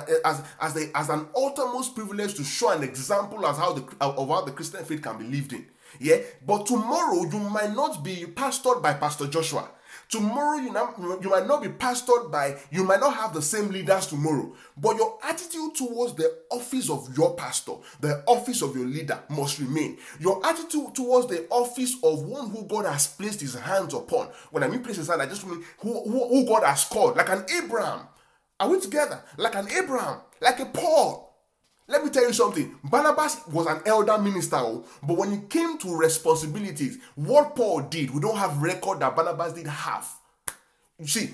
an uttermost privilege to show an example of how the Christian faith can be lived in. Yeah, but tomorrow you might not be pastored by Pastor Joshua. Tomorrow you might not be pastored you might not have the same leaders tomorrow. But your attitude towards the office of your pastor, the office of your leader must remain. Your attitude towards the office of one who God has placed his hands upon. When I mean place his hand, I just mean who God has called, like an Abraham. Are we together? Like an Abraham, like a Paul. Let me tell you something. Barnabas was an elder minister, but when it came to responsibilities, what Paul did, we don't have record that Barnabas did have. You see,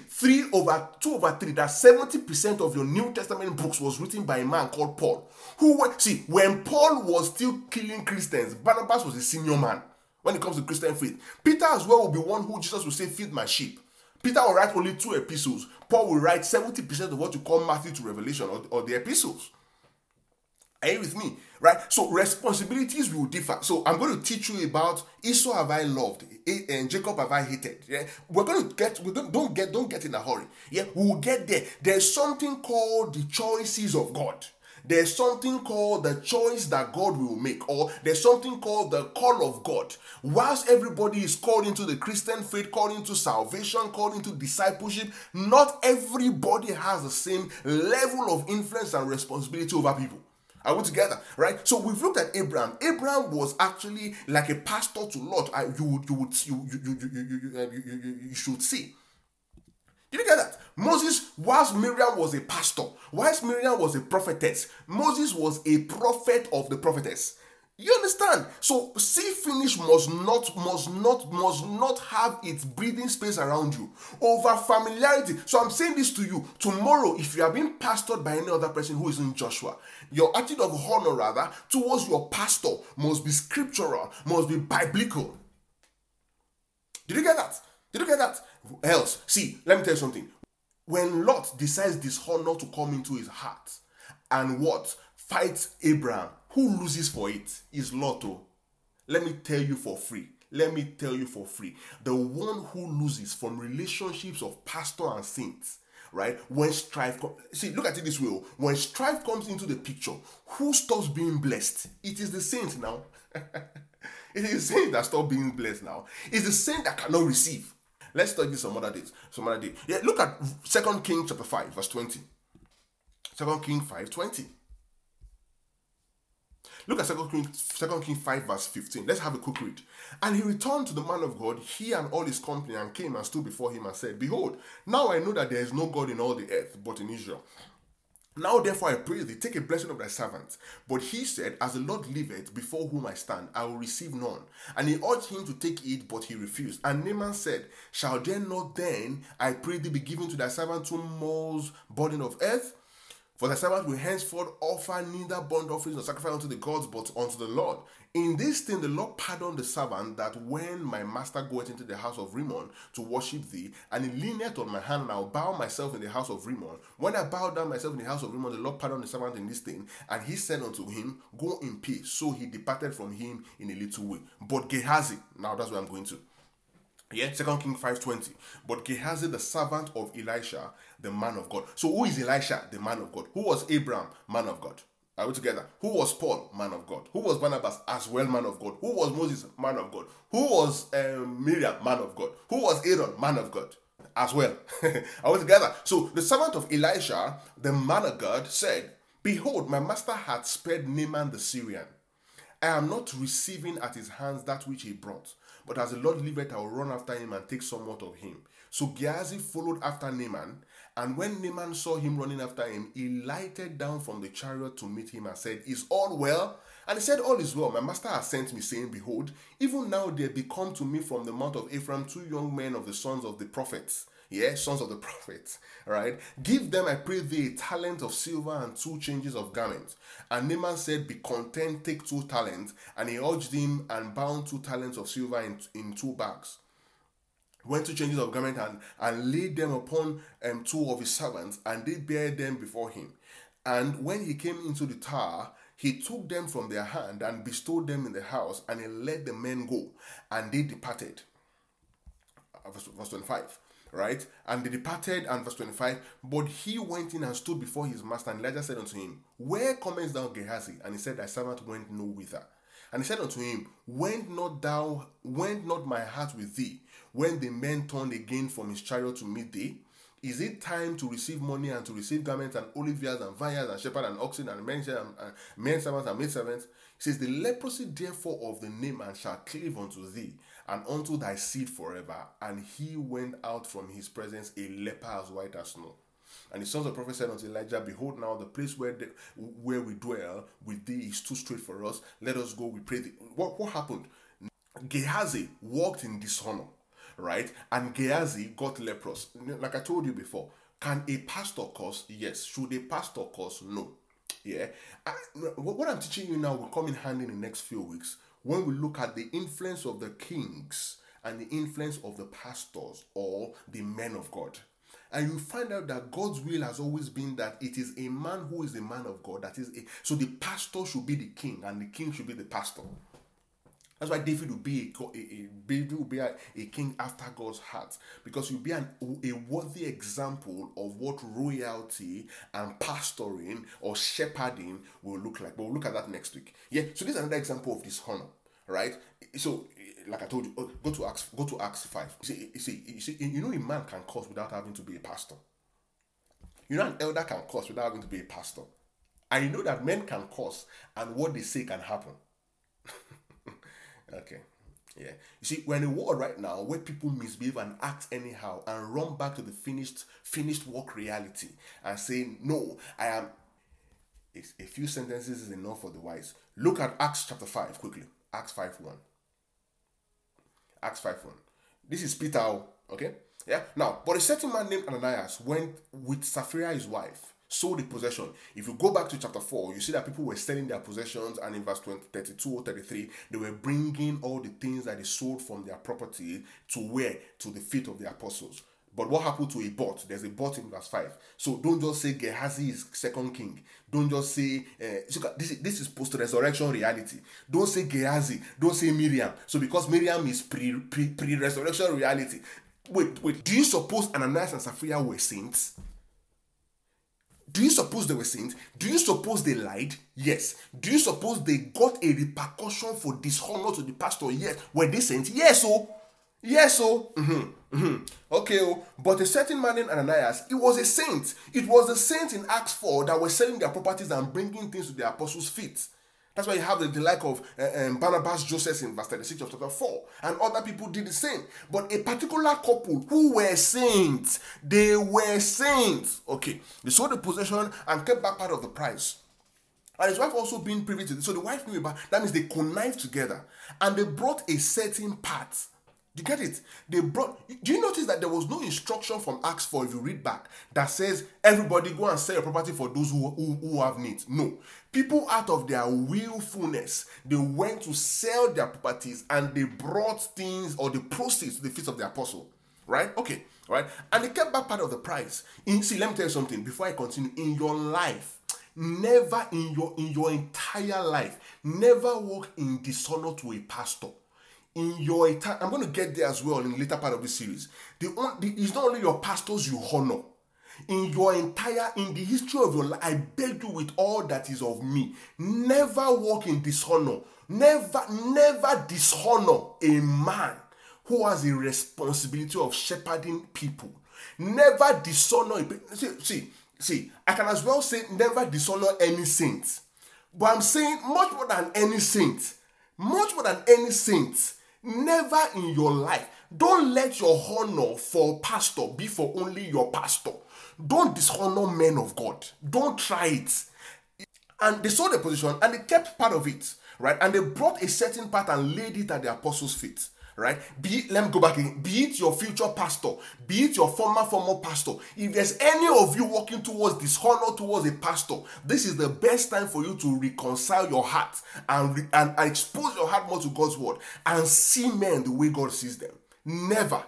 2/3, that's 70% of your New Testament books was written by a man called Paul. When Paul was still killing Christians, Barnabas was a senior man. when it comes to Christian faith. Peter as well will be one who Jesus will say, feed my sheep. Peter will write only 2 epistles. Paul will write 70% of what you call Matthew to Revelation, or the epistles. Are you with me? Right? So responsibilities will differ. So I'm going to teach you about Esau have I loved and Jacob have I hated. Yeah? Don't get in a hurry. Yeah, we will get there. There's something called the choices of God. There's something called the choice that God will make, or there's something called the call of God. Whilst everybody is called into the Christian faith, called into salvation, called into discipleship, not everybody has the same level of influence and responsibility over people. Are we together? Right? So we've looked at Abraham. Abraham was actually like a pastor to Lot. You should see. Did you get that? Moses, whilst Miriam was a pastor, whilst Miriam was a prophetess, Moses was a prophet of the prophetess. You understand? So see finish must not have its breathing space around you over familiarity. So I'm saying this to you. Tomorrow, if you are being pastored by any other person who isn't Joshua, your attitude of honor rather towards your pastor must be scriptural, must be biblical. Did you get that? Did you get that? Else, see, let me tell you something. When Lot decides dishonor to come into his heart and what? Fights Abraham, who loses for it is Lot. Let me tell you for free. The one who loses from relationships of pastor and saints, right? When strife comes, see, look at it this way. When strife comes into the picture, who stops being blessed? It is the saint now. It is the saint that stops being blessed now. It's the saint that cannot receive. Let's study this some other day. Yeah, look at 2 Kings chapter 5, verse 20. 2 Kings 5:20. Look at 2 Kings 5, verse 15. Let's have a quick read. And he returned to the man of God, he and all his company, and came and stood before him and said, Behold, now I know that there is no God in all the earth, but in Israel. Now therefore I pray thee, take a blessing of thy servant. But he said, As the Lord liveth, before whom I stand, I will receive none. And he urged him to take it, but he refused. And Naaman said, Shall there not then, I pray thee, be given to thy servant 2 moles burden of earth? For thy servant will henceforth offer neither burnt offerings nor sacrifice unto the gods, but unto the Lord. In this thing the Lord pardoned the servant, that when my master goeth into the house of Rimmon to worship thee, and he leaneth on my hand, and I will bow myself in the house of Rimmon. When I bow down myself in the house of Rimmon, the Lord pardoned the servant in this thing. And he said unto him, Go in peace. So he departed from him in a little way. But Gehazi, now that's where I'm going to. Yeah, 2 Kings 5:20. But Gehazi, the servant of Elisha, the man of God. So who is Elisha, the man of God? Who was Abraham, man of God? Are we together? Who was Paul, man of God? Who was Barnabas, as well, man of God? Who was Moses, man of God? Who was Miriam, man of God? Who was Aaron, man of God? As well. Are we together? So the servant of Elisha, the man of God, said, Behold, my master hath spared Naaman the Syrian. I am not receiving at his hands that which he brought. But as the Lord liveth, I will run after him and take somewhat of him. So Gehazi followed after Naaman, and when Naaman saw him running after him, he lighted down from the chariot to meet him and said, Is all well? And he said, All is well. My master has sent me, saying, Behold, even now there be come to me from the mount of Ephraim 2 young men of the sons of the prophets. Yes, sons of the prophets, right? Give them, I pray thee, a talent of silver and 2 changes of garments. And Naaman said, Be content, take 2 talents. And he urged him and bound 2 talents of silver in 2 bags. Went 2 changes of garment and laid them upon 2 of his servants, and they bare them before him. And when he came into the tower, he took them from their hand and bestowed them in the house, and he let the men go, and they departed. Verse 25. Right? And they departed, and verse 25, but he went in and stood before his master, and Elijah said unto him, Where comest thou, Gehazi? And he said, Thy servant went no whither. And he said unto him, Went not my heart with thee, when the men turned again from his chariot to meet thee? Is it time to receive money and to receive garments and olive yards and vineyards and shepherd and oxen and men servants and maid servants? He says, The leprosy therefore of the Naaman shall cleave unto thee, and unto thy seed forever. And he went out from his presence a leper as white as snow. And the sons of the prophet said unto Elijah, Behold, now the place where we dwell with thee is too straight for us. Let us go, we pray thee. What happened? Gehazi walked in dishonor, right? And Gehazi got leprous. Like I told you before, can a pastor curse? Yes. Should a pastor curse? No. Yeah. What I'm teaching you now will come in handy in the next few weeks when we look at the influence of the kings and the influence of the pastors or the men of God. And you find out that God's will has always been that it is a man who is a man of God. So the pastor should be the king and the king should be the pastor. That's why David will be a king after God's heart, because he'll be a worthy example of what royalty and pastoring or shepherding will look like. But we'll look at that next week. Yeah. So this is another example of dishonor, right? So, like I told you, go to Acts 5. You see, a man can curse without having to be a pastor. An elder can curse without having to be a pastor. And you know that men can curse and what they say can happen. Okay. Yeah. You see, we're in a world right now where people misbehave and act anyhow and run back to the finished work reality and say, no, I am. A few sentences is enough for the wise. Look at Acts chapter 5 quickly. Acts 5:1. Acts 5:1. This is Peter, okay? Yeah. Now, but a certain man named Ananias went with Sapphira his wife, sold the possession. If you go back to chapter 4, you see that people were selling their possessions, and in verse 32 or 33, they were bringing all the things that they sold from their property to where? To the feet of the apostles. But what happened to a but? There's a but in verse 5. So don't just say Gehazi is second king. Don't just say, this is post-resurrection reality. Don't say Gehazi. Don't say Miriam. So because Miriam is pre-resurrection reality. Wait. Do you suppose Ananias and Sapphira were saints? Do you suppose they were saints? Do you suppose they lied? Yes. Do you suppose they got a repercussion for dishonor to the pastor? Yes. Were they saints? Yes, oh. Yes, oh. Okay, oh. But a certain man named Ananias, he was a saint. It was the saints in Acts 4 that were selling their properties and bringing things to the apostles' feet. That's why you have the like of Barnabas, Joseph in verse 36 of chapter 4. And other people did the same. But a particular couple who were saints, they were saints. Okay, they sold the possession and kept back part of the price. And his wife also being privy to this. So the wife knew about that. Means they connived together. And they brought a certain part. Do you get it? Do you notice that there was no instruction from Acts 4, if you read back, that says, everybody go and sell your property for those who have needs? No. People out of their willfulness, they went to sell their properties and they brought things or the proceeds to the feet of the apostle. Right? Okay. Right? And they kept back part of the price. See, let me tell you something before I continue. In your life, never in your entire life, never walk in dishonor to a pastor. I'm going to get there as well in the later part of this series. It's not only your pastors you honor. In the history of your life, I beg you with all that is of me, never walk in dishonor. Never dishonor a man who has a responsibility of shepherding people. Never dishonor. See, I can as well say never dishonor any saint. But I'm saying much more than any saint. Never in your life. Don't let your honor for pastor be for only your pastor. Don't dishonor men of God. Don't try it. And they sold the position and they kept part of it, right? And they brought a certain part and laid it at the apostles' feet, right? Let me go back again. Be it your future pastor, be it your former pastor. If there's any of you walking towards dishonor towards a pastor, this is the best time for you to reconcile your heart and expose your heart more to God's word and see men the way God sees them. Never.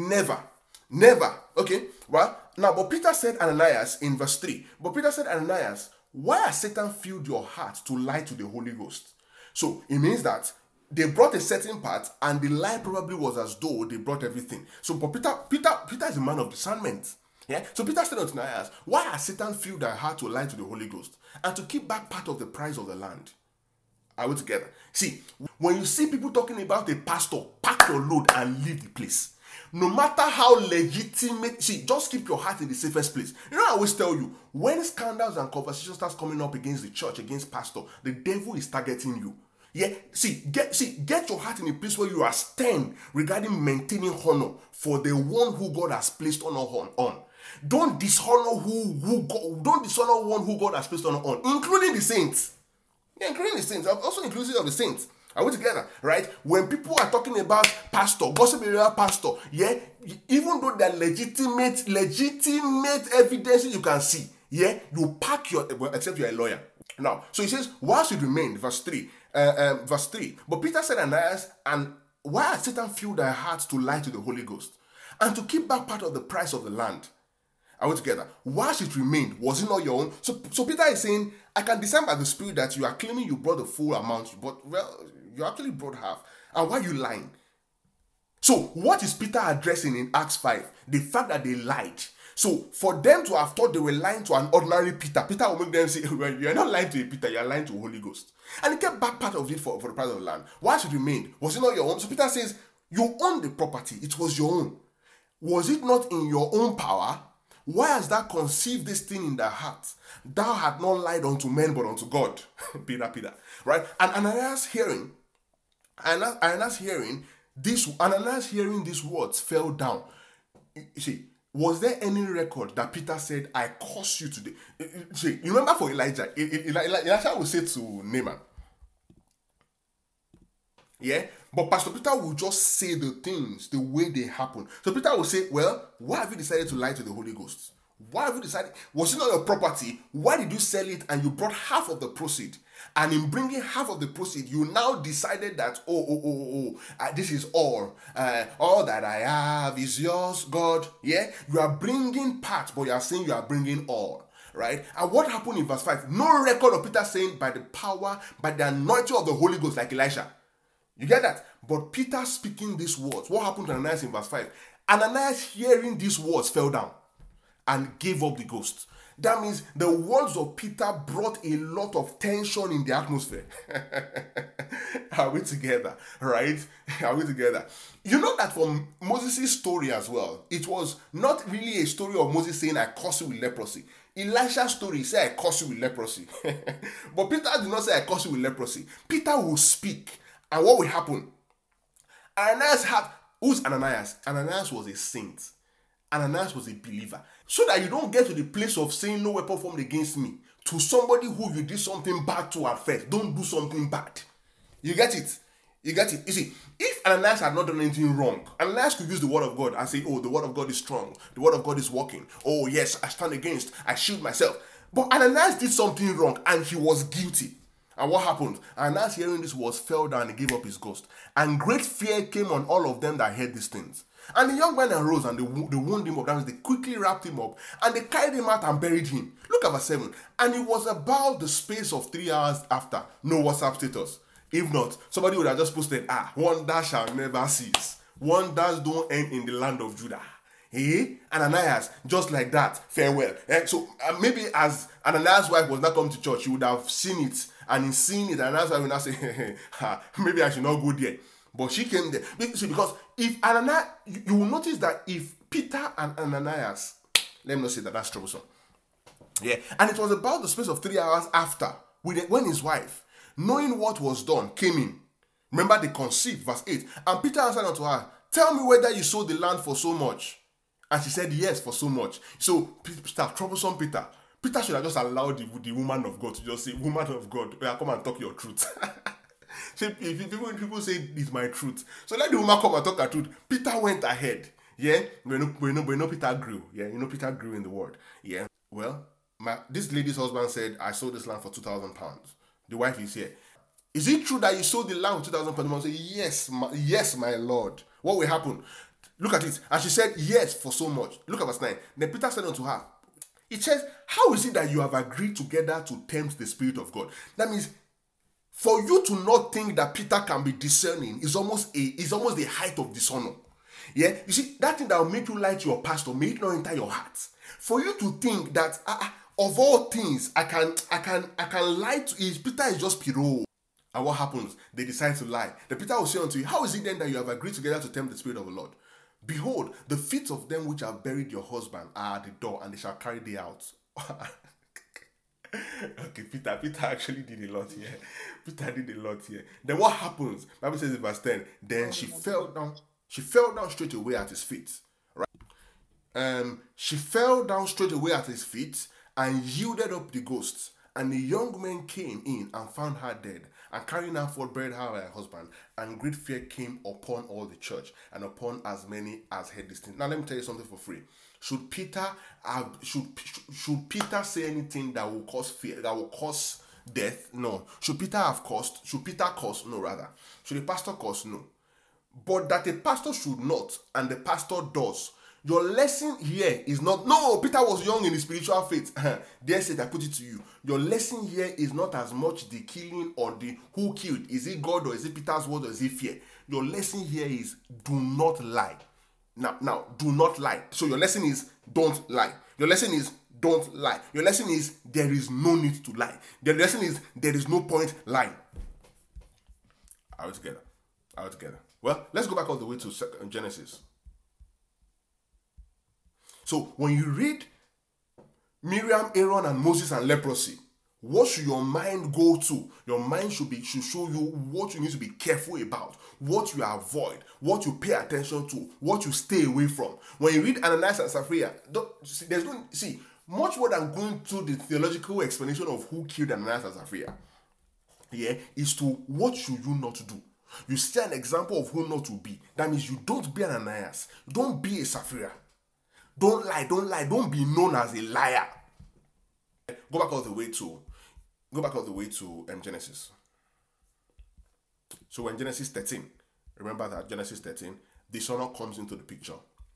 Okay, well, now, but Peter said, Ananias, in verse 3, but Peter said, Ananias, why has Satan filled your heart to lie to the Holy Ghost? So it means that they brought a certain part, and the lie probably was as though they brought everything. So, but Peter is a man of discernment. Yeah. So Peter said unto Ananias, why has Satan filled thy heart to lie to the Holy Ghost and to keep back part of the price of the land? Are we together? See, when you see people talking about a pastor, pack your load and leave the place. No matter how legitimate, just keep your heart in the safest place. You know, I always tell you, when scandals and conversations starts coming up against the church, against pastor, the devil is targeting you. Yeah, get your heart in a place where you are stern regarding maintaining honor for the one who God has placed honor on. Don't dishonor one who God has placed honor on, including the saints. Yeah, including the saints, also inclusive of the saints. Are we together? Right? When people are talking about pastor, gossip area pastor, yeah, even though they're legitimate evidence you can see, Yeah, you pack your, well, except you're a lawyer. Now, so he says, whilst it remained, verse 3, but Peter said, Ananias, and why had Satan filled thy heart to lie to the Holy Ghost, and to keep back part of the price of the land? Are we together? Whilst it remained, was it not your own? So Peter is saying, I can discern by the Spirit that you are claiming you brought the full amount, but, well, you actually brought half. And why are you lying? So what is Peter addressing in Acts 5? The fact that they lied. So for them to have thought they were lying to an ordinary Peter, Peter will make them say, well, you're not lying to a Peter, you're lying to the Holy Ghost. And he kept back part of it for the price of the land. Whilst it remained, was it not your own? So Peter says, you own the property, it was your own. Was it not in your own power? Why has thou conceived this thing in thy heart? Thou hast not lied unto men, but unto God. Peter. Right? And Ananias hearing these words fell down. You see, was there any record that Peter said, I curse you today? See, you remember for Elijah, Elijah would say to Naaman, yeah, but Pastor Peter will just say the things the way they happen. So Peter will say, well, why have you decided to lie to the Holy Ghost? Why have you decided? Was it not your property? Why did you sell it and you brought half of the proceed? And in bringing half of the proceed, you now decided that, this is all that I have is yours, God. Yeah, you are bringing part, but you are saying you are bringing all. Right? And what happened in verse 5? No record of Peter saying by the power, by the anointing of the Holy Ghost like Elisha. You get that? But Peter speaking these words. What happened to Ananias in verse 5? Ananias hearing these words fell down and gave up the ghost. That means the words of Peter brought a lot of tension in the atmosphere. Are we together? Right? Are we together? You know that from Moses' story as well, it was not really a story of Moses saying, I curse you with leprosy. Elisha's story said, I curse you with leprosy. But Peter did not say, I curse you with leprosy. Peter will speak. And what will happen? Ananias who's Ananias? Ananias was a saint. Ananias was a believer. So that you don't get to the place of saying no weapon formed against me to somebody who you did something bad to at first. Don't do something bad. You get it? You get it? You see, if Ananias had not done anything wrong, Ananias could use the word of God and say, oh, the word of God is strong. The word of God is working. Oh, yes, I stand against. I shield myself. But Ananias did something wrong and he was guilty. And what happened? Ananias hearing this words fell down and gave up his ghost. And great fear came on all of them that heard these things. And the young man arose and they wound him up. That means they quickly wrapped him up and they carried him out and buried him. Look at verse 7. And it was about the space of 3 hours after. No WhatsApp status. If not, somebody would have just posted, wonders shall never cease. Wonders don't end in the land of Judah. And Ananias, just like that, farewell. So maybe as Ananias' wife was not coming to church, she would have seen it. And in seeing it, Ananias will not say, maybe I should not go there. But she came there. See, because if Ananias, you will notice that if Peter and Ananias, let me not say that, that's troublesome. Yeah. And it was about the space of 3 hours after, when his wife, knowing what was done, came in. Remember, they conceived, verse 8. And Peter answered unto her, tell me whether you sold the land for so much. And she said, yes, for so much. So, troublesome Peter. Peter should have just allowed the woman of God to just say, woman of God, come and talk your truth. So people say, it's my truth. So let the woman come and talk her truth. Peter went ahead. Yeah? We know Peter grew. Yeah? You know Peter grew in the word. Yeah? Well, this lady's husband said, I sold this land for 2,000 pounds. The wife is here. Is it true that you sold the land for 2,000 pounds? The man said, yes, my Lord. What will happen? Look at it. And she said, yes, for so much. Look at verse 9. Then Peter said unto her, it says, how is it that you have agreed together to tempt the Spirit of God? That means, for you to not think that Peter can be discerning is almost the height of dishonor. Yeah? You see, that thing that will make you lie to your pastor, may it not enter your heart. For you to think that, of all things, I can lie to is Peter is just Piro. And what happens? They decide to lie. The Peter will say unto you, how is it then that you have agreed together to tempt the Spirit of the Lord? Behold, the feet of them which have buried your husband are at the door, and they shall carry thee out. Okay, Peter actually did a lot here. Peter did a lot here. Then what happens? Bible says in verse 10, then she fell down straight away at his feet. Right? She fell down straight away at his feet and yielded up the ghost. And the young men came in and found her dead, and carrying her forth buried her by her husband. And great fear came upon all the church, and upon as many as heard this thing. Now let me tell you something for free. Should Peter should Peter say anything that will cause fear, that will cause death? No. Should Peter curse? No, rather. Should a pastor curse? No. But that a pastor should not, and the pastor does. Your lesson here is not, no, Peter was young in his spiritual faith. Dear said, I put it to you. Your lesson here is not as much the killing or the who killed. Is it God or is it Peter's word or is it fear? Your lesson here is do not lie. Now, do not lie. So your lesson is don't lie. Your lesson is don't lie. Your lesson is there is no need to lie. The lesson is there is no point lying. Are we together? Well, let's go back all the way to Genesis. So when you read Miriam, Aaron, and Moses and leprosy, what should your mind go to? Your mind should show you what you need to be careful about, what you avoid, what you pay attention to, what you stay away from. When you read Ananias and Sapphira, much more than going through the theological explanation of who killed Ananias and Sapphira, is to what should you not do. You see an example of who not to be. That means you don't be an Ananias. Don't be a Sapphira. Don't lie. Don't be known as a liar. Go back all the way to Genesis. So when Genesis 13, remember that Genesis 13, dishonor comes into the picture.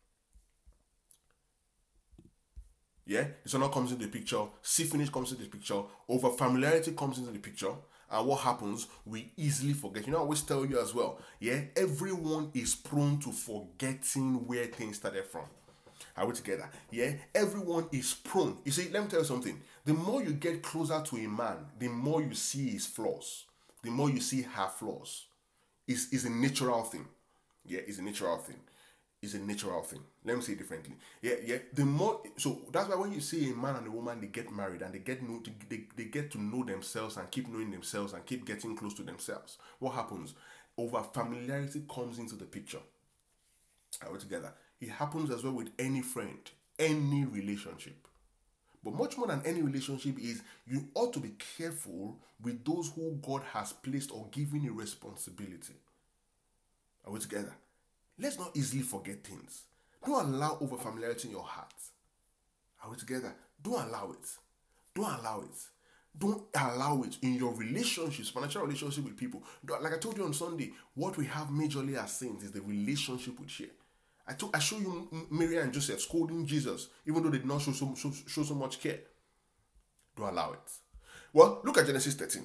Dishonor comes into the picture. See finish comes into the picture. Over familiarity comes into the picture. And what happens? We easily forget. I always tell you as well. Everyone is prone to forgetting where things started from. Are we together? Everyone is prone. You see, let me tell you something. The more you get closer to a man, the more you see his flaws. The more you see her flaws. It's a natural thing. It's a natural thing. It's a natural thing. Let me say it differently. The more, so that's why when you see a man and a woman, they get married and they get to know themselves and keep knowing themselves and keep getting close to themselves. What happens? Over familiarity comes into the picture. Are we together? It happens as well with any friend, any relationship. But much more than any relationship is you ought to be careful with those who God has placed or given a responsibility. Are we together? Let's not easily forget things. Don't allow over familiarity in your heart. Are we together? Don't allow it. Don't allow it in your relationships, financial relationship with people. Like I told you on Sunday, what we have majorly as saints is the relationship we share. I show you Mary and Joseph scolding Jesus, even though they did not show so much care. Don't allow it. Well, look at Genesis 13.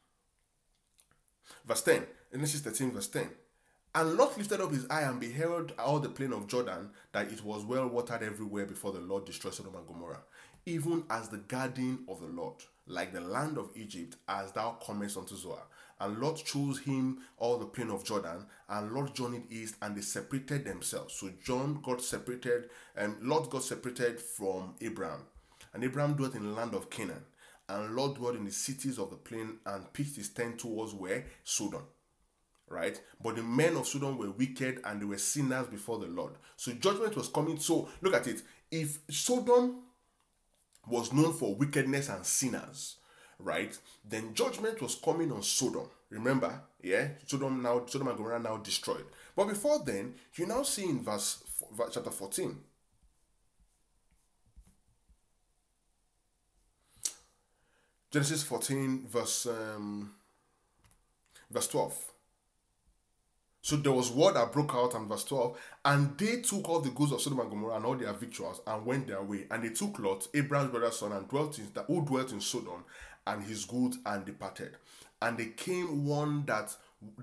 Verse 10. Genesis 13, verse 10. And Lot lifted up his eye and beheld all the plain of Jordan, that it was well watered everywhere before the Lord destroyed Sodom and Gomorrah, even as the garden of the Lord, like the land of Egypt, as thou comest unto Zoar. And Lot chose him all the plain of Jordan, and Lot journeyed east, and they separated themselves. So Lot got separated from Abraham. And Abraham dwelt in the land of Canaan. And Lot dwelt in the cities of the plain, and pitched his tent towards where? Sodom. Right? But the men of Sodom were wicked, and they were sinners before the Lord. So judgment was coming. So look at it. If Sodom was known for wickedness and sinners, right, then judgment was coming on Sodom. Remember, Sodom and Gomorrah now destroyed. But before then, you now see in chapter 14. Genesis 14, verse 12. So there was war that broke out in verse 12, and they took all the goods of Sodom and Gomorrah and all their victuals and went their way. And they took Lot, Abraham's brother's son, and who dwelt in Sodom, and his goods, and departed. And there came one that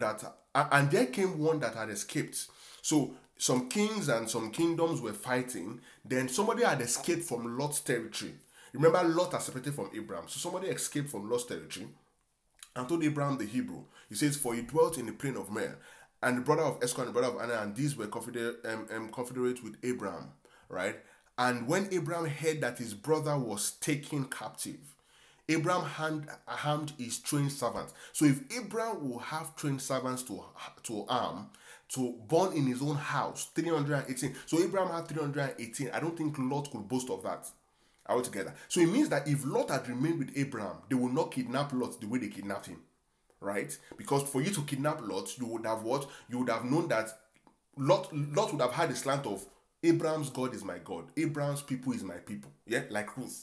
had escaped. So some kings and some kingdoms were fighting. Then somebody had escaped from Lot's territory. Remember, Lot had separated from Abraham. So somebody escaped from Lot's territory and told Abraham the Hebrew. He says, for he dwelt in the plain of Mer, and the brother of Escon and the brother of Anna, and these were confederate with Abraham, right? And when Abraham heard that his brother was taken captive, Abraham armed his trained servants. So if Abraham will have trained servants to arm, to burn in his own house, 318. So Abraham had 318. I don't think Lot could boast of that. Are we together? So it means that if Lot had remained with Abraham, they would not kidnap Lot the way they kidnapped him. Right? Because for you to kidnap Lot, you would have what? You would have known that Lot would have had a slant of Abraham's God is my God. Abraham's people is my people. Yeah, like Ruth.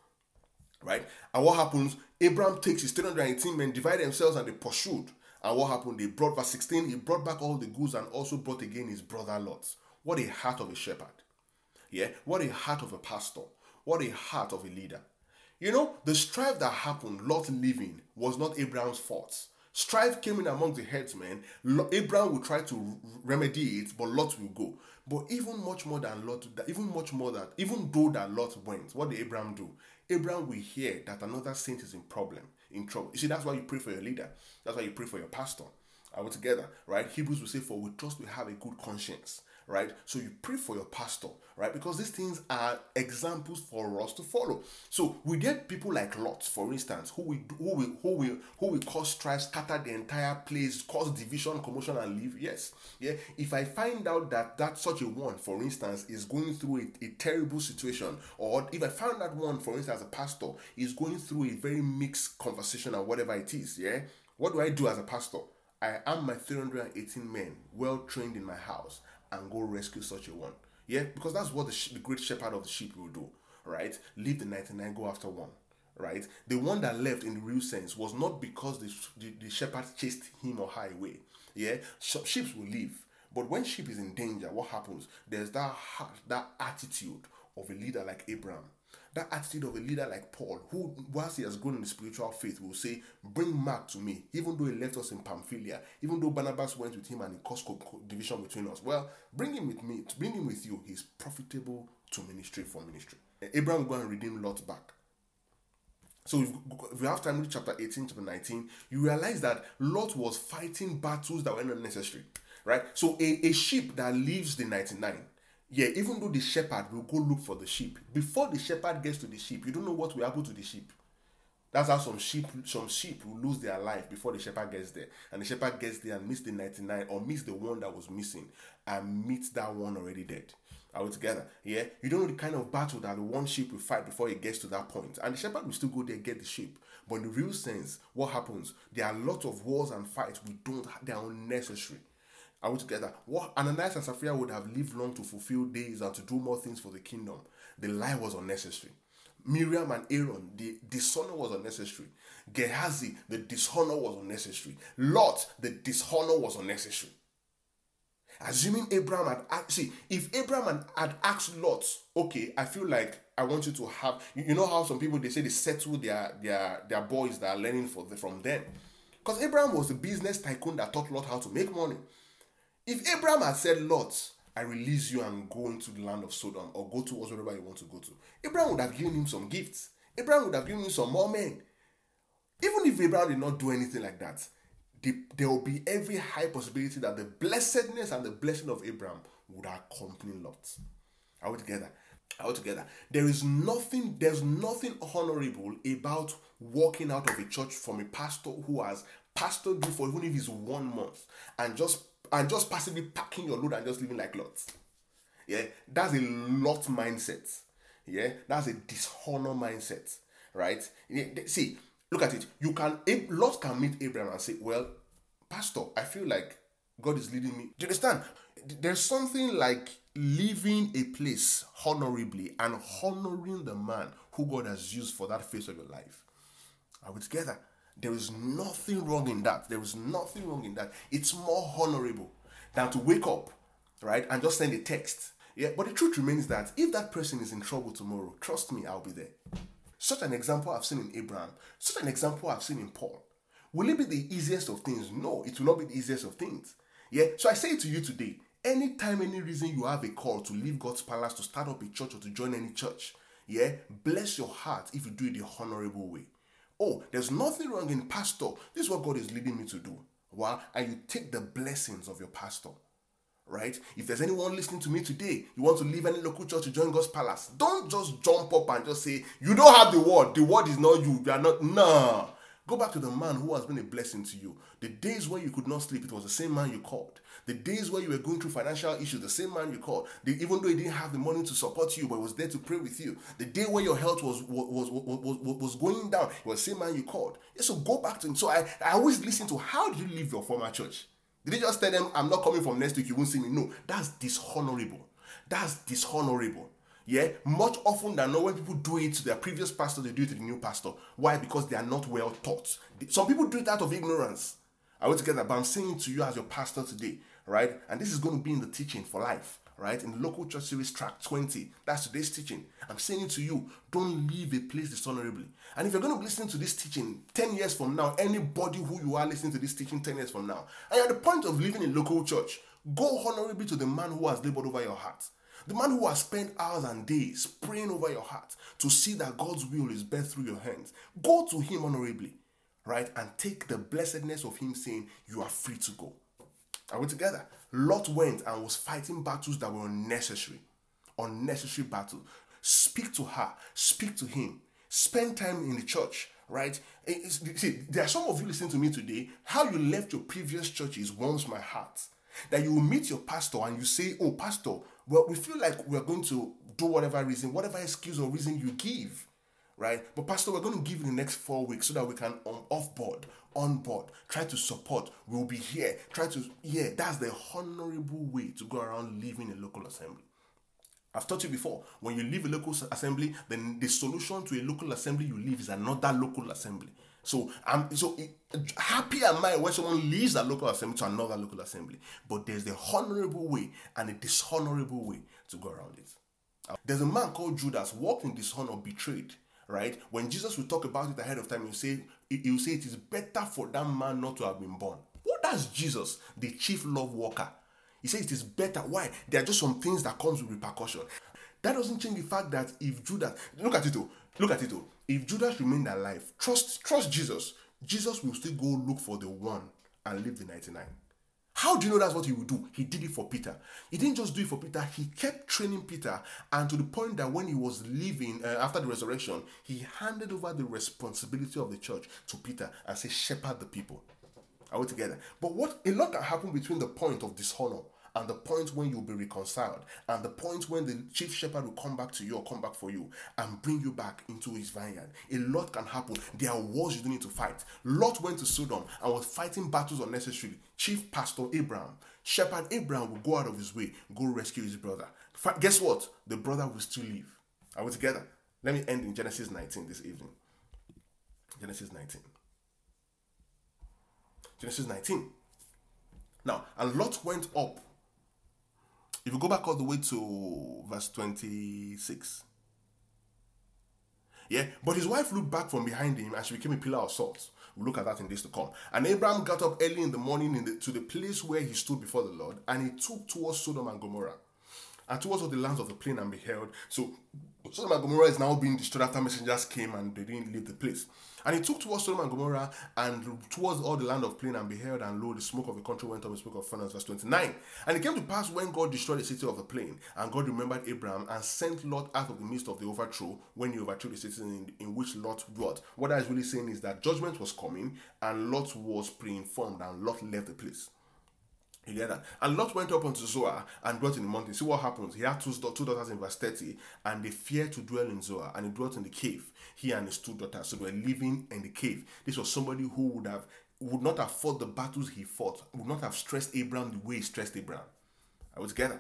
Right? And what happens? Abraham takes his 318 men, divide themselves, and they pursued. And what happened? They brought, verse 16, he brought back all the goods and also brought again his brother Lot. What a heart of a shepherd. Yeah? What a heart of a pastor. What a heart of a leader. You know, the strife that happened, Lot leaving, was not Abraham's fault. Strife came in among the headsmen. Abraham will try to remedy it, but Lot will go. But even much more than Lot, even though that Lot went, what did Abraham do? Abraham will hear that another saint is in trouble. You see, that's why you pray for your leader. That's why you pray for your pastor. Are we together? Right? Hebrews will say, for we trust we have a good conscience. Right? So you pray for your pastor, right? Because these things are examples for us to follow. So we get people like Lot, for instance, who will cause strife, scatter the entire place, cause division, commotion, and leave. Yes. Yeah. If I find out that such a one, for instance, is going through a terrible situation, or if I found that one, for instance, a pastor is going through a very mixed conversation or whatever it is, yeah, what do I do as a pastor? I am my 318 men, well trained in my house, and go rescue such a one. Yeah, because that's what the great shepherd of the sheep will do, right? Leave the 99, go after one, right? The one that left, in the real sense, was not because the shepherd chased him or her away. Yeah, sheep will leave, but when sheep is in danger, what happens? There's that heart, that attitude of a leader like Abraham. That attitude of a leader like Paul, who, whilst he has grown in the spiritual faith, will say, bring Mark to me, even though he left us in Pamphylia, even though Barnabas went with him and he caused division between us. Well, bring him with me, bring him with you. He's profitable to ministry for ministry. Abraham will go and redeem Lot back. So if we have time, read chapter 18, chapter 19, you realize that Lot was fighting battles that were not necessary. Right? So a sheep that leaves the 99, yeah, even though the shepherd will go look for the sheep, before the shepherd gets to the sheep, you don't know what will happen to the sheep. That's how some sheep will lose their life before the shepherd gets there. And the shepherd gets there and meets the 99, or meets the one that was missing, and meets that one already dead. Are we together? Yeah? You don't know the kind of battle that the one sheep will fight before it gets to that point. And the shepherd will still go there, get the sheep. But in the real sense, what happens? There are a lot of wars and fights they are unnecessary. Are we together? What Ananias and Sapphira would have lived long to fulfill days and to do more things for the kingdom. The lie was unnecessary. Miriam and Aaron, the dishonor was unnecessary. Gehazi, the dishonor was unnecessary. Lot, the dishonor was unnecessary. Assuming Abraham if Abraham had asked Lot, okay, I feel like I want you to have, you know how some people, they say they settle their boys that are learning from them. Because Abraham was the business tycoon that taught Lot how to make money. If Abraham had said, Lot, I release you and go into the land of Sodom, or go to wherever you want to go to, Abraham would have given him some gifts. Abraham would have given him some more men. Even if Abraham did not do anything like that, there will be every high possibility that the blessedness and the blessing of Abraham would accompany Lot. Are we together? Are we together? There's nothing honorable about walking out of a church from a pastor who has pastored you for even if it's 1 month, and just passively packing your load and just living like Lot. Yeah, that's a Lot mindset. Yeah, that's a dishonor mindset, right? See, look at it. Lot can meet Abraham and say, well, Pastor, I feel like God is leading me. Do you understand? There's something like leaving a place honorably and honoring the man who God has used for that phase of your life. Are we together? There is nothing wrong in that. There is nothing wrong in that. It's more honorable than to wake up, right, and just send a text. Yeah, but the truth remains that if that person is in trouble tomorrow, trust me, I'll be there. Such an example I've seen in Abraham. Such an example I've seen in Paul. Will it be the easiest of things? No, it will not be the easiest of things. Yeah, so I say to you today, anytime, any reason you have a call to leave God's palace, to start up a church, or to join any church, yeah, bless your heart if you do it the honorable way. Oh, there's nothing wrong in pastor. This is what God is leading me to do. Wow. And you take the blessings of your pastor. Right? If there's anyone listening to me today, you want to leave any local church to join God's palace, don't just jump up and just say, you don't have the word. The word is not you. You are not. Nah. Go back to the man who has been a blessing to you. The days where you could not sleep, it was the same man you called. The days where you were going through financial issues, the same man you called. Even though he didn't have the money to support you, but he was there to pray with you. The day where your health was going down, it was the same man you called. Yeah, so go back to him. So I always listen to, how did you leave your former church? Did they just tell them, I'm not coming from next week, you won't see me? No, that's dishonorable. That's dishonorable. Yeah, much often than not, when people do it to their previous pastor, they do it to the new pastor. Why? Because they are not well taught. Some people do it out of ignorance. I will together, but I'm saying to you as your pastor today, right? And this is going to be in the teaching for life, right? In the local church series track 20. That's today's teaching. I'm saying to you, don't leave a place dishonorably. And if you're going to be listening to this teaching 10 years from now, anybody who you are listening to this teaching 10 years from now, and you're at the point of leaving a local church, go honorably to the man who has labored over your heart. The man who has spent hours and days praying over your heart to see that God's will is best through your hands. Go to him honorably, right? And take the blessedness of him saying, you are free to go. Are we together? Lot went and was fighting battles that were unnecessary. Unnecessary battle. Speak to her. Speak to him. Spend time in the church, right? See, there are some of you listening to me today. How you left your previous churches warms my heart. That you will meet your pastor and you say, oh, pastor, well, we feel like we're going to do whatever reason, whatever excuse or reason you give, right? But pastor, we're going to give in the next 4 weeks so that we can off-board, on-board, try to support, we'll be here, that's the honorable way to go around living a local assembly. I've taught you before, when you leave a local assembly, then the solution to a local assembly you leave is another local assembly. So happy am I when someone leaves a local assembly to another local assembly. But there's the honorable way and a dishonorable way to go around it. There's a man called Judas, walked in dishonor, betrayed. Right? When Jesus will talk about it ahead of time, he'll say it is better for that man not to have been born. What does Jesus, the chief love worker? He says it is better. Why? There are just some things that comes with repercussion. That doesn't change the fact that if Judas, look at it though. If Judas remained alive, trust Jesus. Jesus will still go look for the one and leave the 99. How do you know that's what he would do? He did it for Peter. He didn't just do it for Peter. He kept training Peter, and to the point that when he was leaving after the resurrection, he handed over the responsibility of the church to Peter and said, shepherd the people. Are we together? But a lot can happen between the point of dishonor and the point when you'll be reconciled and the point when the chief shepherd will come back to you or come back for you and bring you back into his vineyard. A lot can happen. There are wars you don't need to fight. Lot went to Sodom and was fighting battles unnecessarily. Chief Pastor Abraham, Shepherd Abraham will go out of his way, go rescue his brother. Guess what? The brother will still live. Are we together? Let me end in Genesis 19 this evening. Genesis 19. Genesis 19. Now, and Lot went up. If you go back all the way to verse 26. Yeah, but his wife looked back from behind him and she became a pillar of salt. We'll look at that in days to come. And Abraham got up early in the morning to the place where he stood before the Lord, and he took towards Sodom and Gomorrah, and towards all the lands of the plain, and beheld. So Sodom and Gomorrah is now being destroyed after messengers came and they didn't leave the place. And he took towards Sodom and Gomorrah and towards all the land of plain, and beheld, and lo, the smoke of the country went up in smoke of furnace. Verse 29. And it came to pass when God destroyed the city of the plain, and God remembered Abraham and sent Lot out of the midst of the overthrow, when he overthrew the city in which Lot dwelt. What that is really saying is that judgment was coming, and Lot was pre-informed, and Lot left the place. You get that? And Lot went up unto Zoar and dwelt in the mountain. See what happens. He had two daughters in verse 30, and they feared to dwell in Zoar, and he dwelt in the cave, he and his two daughters. So they were living in the cave. This was somebody who would not have fought the battles he fought, would not have stressed Abraham the way he stressed Abraham. Are we together?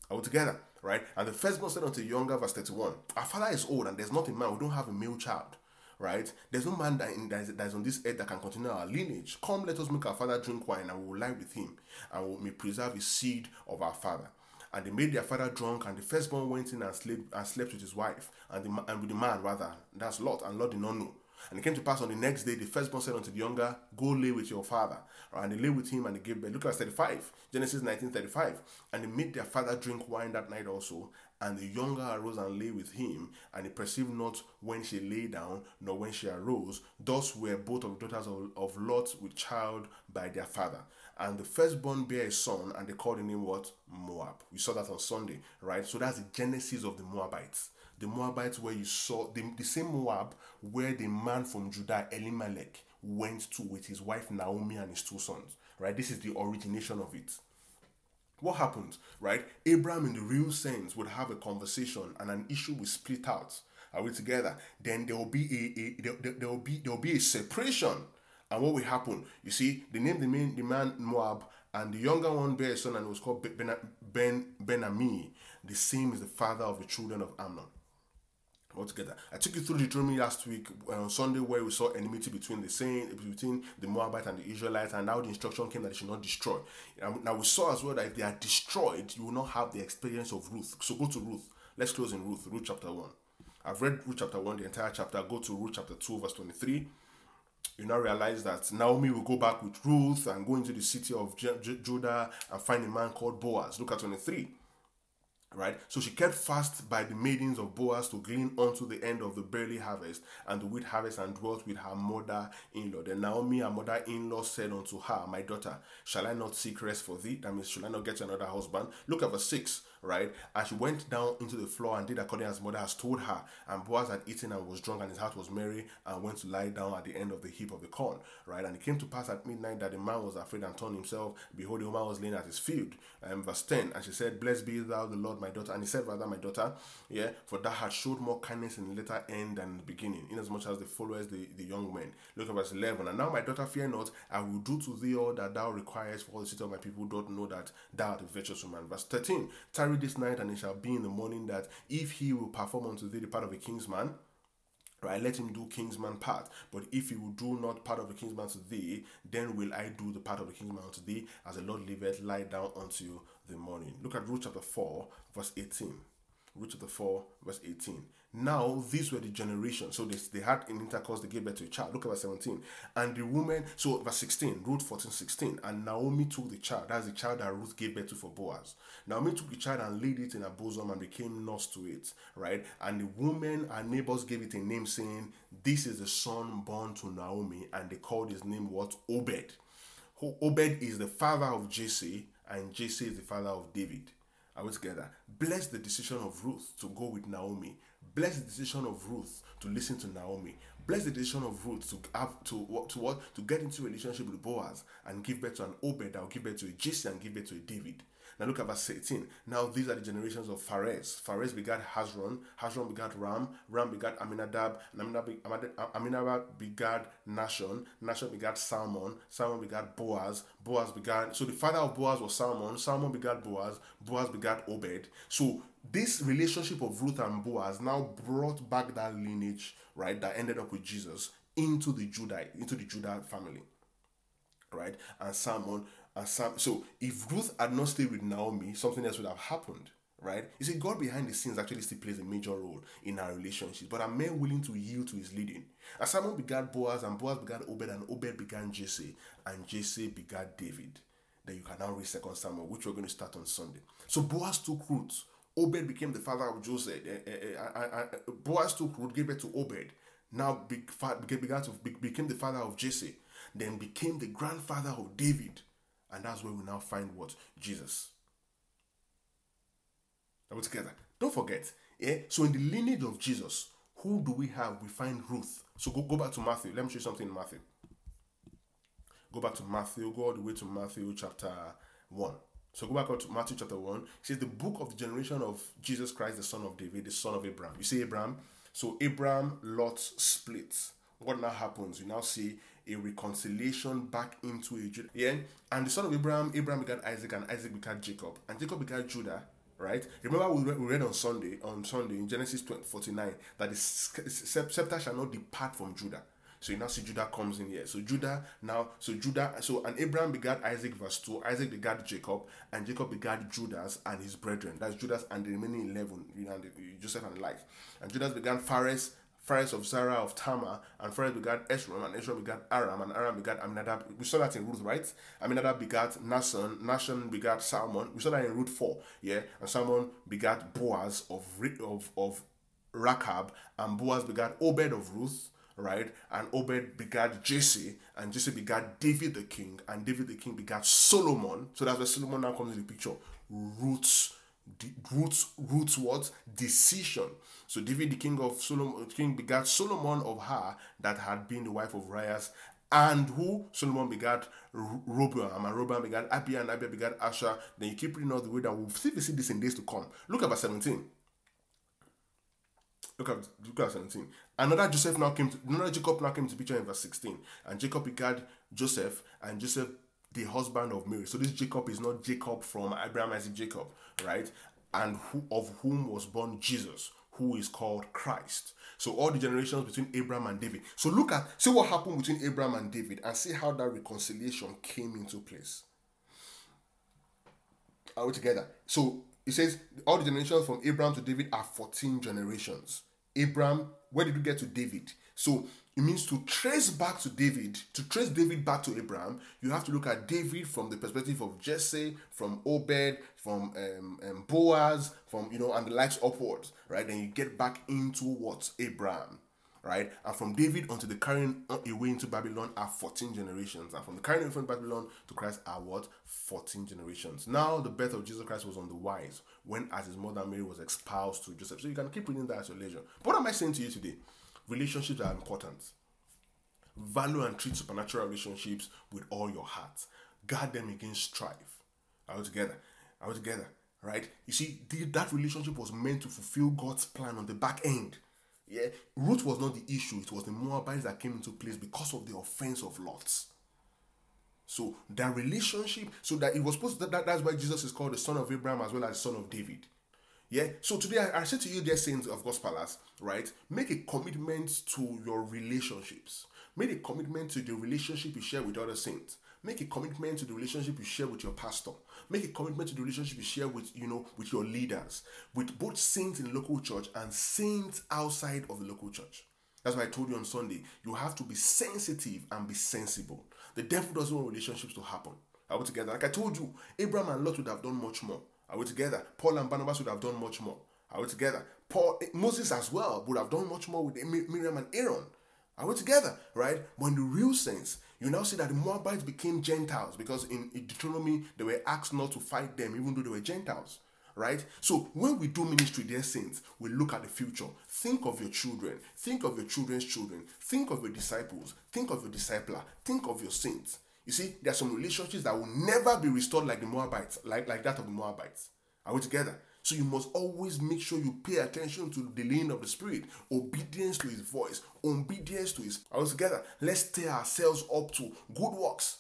Right? And the firstborn said unto the younger, verse 31, our father is old, and there's not a man, we don't have a male child. Right? There's no man that is on this earth that can continue our lineage. Come, let us make our father drink wine, and we will lie with him, and we may preserve his seed of our father. And they made their father drunk, and the firstborn went in and slept with his wife, and with the man rather. That's Lot, and Lot did not know. And it came to pass on the next day, the firstborn said unto the younger, go lay with your father. And they lay with him, and they gave birth. Look at 35, Genesis 19:35. And they made their father drink wine that night also. And the younger arose and lay with him, and he perceived not when she lay down, nor when she arose. Thus were both of the daughters of Lot with child by their father. And the firstborn bare a son, and they called the name what? Moab. We saw that on Sunday, right? So that's the genesis of the Moabites. The Moabites where you saw the same Moab where the man from Judah, Elimelech, went to with his wife Naomi and his two sons, right? This is the origination of it. What happened, right? Abraham, in the real sense, would have a conversation, and an issue will split out. Are we together? Then there will be a separation. And what will happen? You see, they named the man Moab, and the younger one bare a son, and it was called Ben-Ammi. the same is the father of the children of Amnon. Altogether, I took you through Deuteronomy last week on Sunday, where we saw enmity between the Moabite and the Israelites, and now the instruction came that they should not destroy. Now we saw as well that if they are destroyed, you will not have the experience of Ruth. So go to Ruth. Let's close in Ruth chapter 1. I've read Ruth chapter 1, the entire chapter. Go to Ruth chapter 2, verse 23. You now realize that Naomi will go back with Ruth and go into the city of Judah and find a man called Boaz. Look at 23. Right, so she kept fast by the maidens of Boaz to glean unto the end of the barley harvest and the wheat harvest, and dwelt with her mother-in-law. Then Naomi, her mother-in-law, said unto her, My daughter, shall I not seek rest for thee? That means, shall I not get another husband? Look at verse 6, right? And she went down into the floor and did according as his mother has told her. And Boaz had eaten and was drunk, and his heart was merry, and went to lie down at the end of the heap of the corn, right? And it came to pass at midnight that the man was afraid and turned himself. Behold, the woman was laying at his field. Verse 10, and she said, Blessed be thou the Lord, my daughter. And he said, Rather, my daughter, for thou hast showed more kindness in the latter end than in the beginning, inasmuch as the followers the young men. Look at verse 11. And now, my daughter, fear not, I will do to thee all that thou requirest, for all the city of my people doth know that thou art a virtuous woman. Verse 13, tarry this night, and it shall be in the morning that if he will perform unto thee the part of a king's man, right, let him do kingsman part. But if he will do not part of the kingsman to thee, then will I do the part of the kingsman unto thee, as the Lord liveth, lie down unto the morning. Look at Ruth chapter 4, verse 18. Ruth chapter 4, verse 18. Now, these were the generations. So they had in intercourse, they gave birth to a child. Look at verse 17. And the woman, so verse 16, Ruth 14, 16. And Naomi took the child. That's the child that Ruth gave birth to for Boaz. Naomi took the child and laid it in her bosom and became nurse to it, right? And the woman, her neighbors, gave it a name, saying, This is the son born to Naomi. And they called his name what? Obed. Obed is the father of Jesse, and Jesse is the father of David. Are we together? Bless the decision of Ruth to go with Naomi. Bless the decision of Ruth to listen to Naomi. Bless the decision of Ruth to get into a relationship with Boaz and give birth to an Obed that will give birth to a Jesse and give birth to a David. Now look at verse 18. Now these are the generations of Pharez. Pharez begat Hezron. Hezron begat Ram. Ram begat Aminadab. And Aminadab begat Nashon. Nashon begat Salmon. Salmon begat Boaz. Boaz begat... So the father of Boaz was Salmon. Salmon begat Boaz. Boaz begat Obed. So this relationship of Ruth and Boaz now brought back that lineage, right, that ended up with Jesus into the Judah family, right? And Salmon... So if Ruth had not stayed with Naomi, something else would have happened, right? You see, God behind the scenes actually still plays a major role in our relationships, but are men willing to yield to his leading? And Salmon begat Boaz, and Boaz begat Obed, and Obed begat Jesse, and Jesse begat David. Then you can now read 2 Samuel, which we're going to start on Sunday. So Boaz took Ruth. Obed became the father of Joseph. Boaz took Ruth, gave birth to Obed. Now became the father of Jesse. Then became the grandfather of David. And that's where we now find what? Jesus. Are we together? Don't forget. So in the lineage of Jesus, who do we have? We find Ruth. So go back to Matthew. Let me show you something in Matthew. Go back to Matthew. Go all the way to Matthew chapter 1. So go back to Matthew chapter 1. It says the book of the generation of Jesus Christ, the son of David, the son of Abraham. You see Abraham? So Abraham, Lot splits. What now happens? You now see a reconciliation back into a Judah. Yeah? And the son of Abraham begat Isaac, and Isaac begat Jacob. And Jacob begat Judah, right? Remember we read on Sunday in Genesis 49 that the scepter shall not depart from Judah. So you now see Judah comes in here. And Abraham begat Isaac, verse 2. Isaac begat Jacob, and Jacob begat Judas and his brethren. That's Judas and the remaining 11, Joseph and the like. And Judas begat Pharez of Zerah of Tamar, and Pharez begat Esrom, and Esrom begat Aram, and Aram begat Aminadab. We saw that in Ruth, right? Aminadab begat Nashon, Nashon begat Salmon. We saw that in Ruth 4, yeah? And Salmon begat Boaz of Rachab, and Boaz begat Obed of Ruth, right? And Obed begat Jesse, and Jesse begat David the king, and David the king begat Solomon. So that's where Solomon now comes into the picture. Ruth's what? Decision. So David the king begat Solomon of her that had been the wife of Urias, and who? Solomon begat Rehoboam, and Rehoboam begat Abia, and Abia begat Asher. Then you keep reading all the way down. We'll see this in days to come. Look at verse 17. Look at 17. Another Jacob now came to picture in verse 16. And Jacob begat Joseph, and Joseph the husband of Mary. So this Jacob is not Jacob from Abraham, Isaac, Jacob, right? and of whom was born Jesus, who is called Christ. So all the generations between Abraham and David. So see what happened between Abraham and David, and see how that reconciliation came into place. Are we together? So it says all the generations from Abraham to David are 14 generations. Abraham, where did we get to David? So it means to trace David back to Abraham, you have to look at David from the perspective of Jesse, from Obed, from Boaz, from and the likes upwards, right? Then you get back into what? Abraham, right? And from David unto the carrying away into Babylon are 14 generations. And from the carrying away from Babylon to Christ are what? 14 generations. Now the birth of Jesus Christ was on the wise, when as his mother Mary was espoused to Joseph. So you can keep reading that at your leisure. But what am I saying to you today? Relationships are important. Value and treat supernatural relationships with all your heart. Guard them against strife. Are we together? Are we together? Right? You see, that relationship was meant to fulfill God's plan on the back end. Yeah, Ruth was not the issue. It was the Moabites that came into place because of the offense of Lot. So that relationship, so that it was supposed to, that's why Jesus is called the son of Abraham as well as the son of David. Yeah, so today I say to you, dear saints of God's Palace, right? Make a commitment to your relationships. Make a commitment to the relationship you share with other saints. Make a commitment to the relationship you share with your pastor. Make a commitment to the relationship you share with, with your leaders, with both saints in the local church and saints outside of the local church. That's why I told you on Sunday, you have to be sensitive and be sensible. The devil doesn't want relationships to happen. Are we together? Like I told you, Abraham and Lot would have done much more. Are we together? Paul and Barnabas would have done much more. Are we together? Moses as well would have done much more with Miriam and Aaron. Are we together? Right? But in the real sense, you now see that the Moabites became Gentiles because in Deuteronomy, they were asked not to fight them even though they were Gentiles. Right? So when we do ministry, dear saints, we look at the future. Think of your children. Think of your children's children. Think of your disciples. Think of your discipler. Think of your saints. You see, there are some relationships that will never be restored like the Moabites, like that of the Moabites. Are we together? So you must always make sure you pay attention to the leading of the Spirit, obedience to His voice, obedience to His. Are we together? Let's stay ourselves up to good works.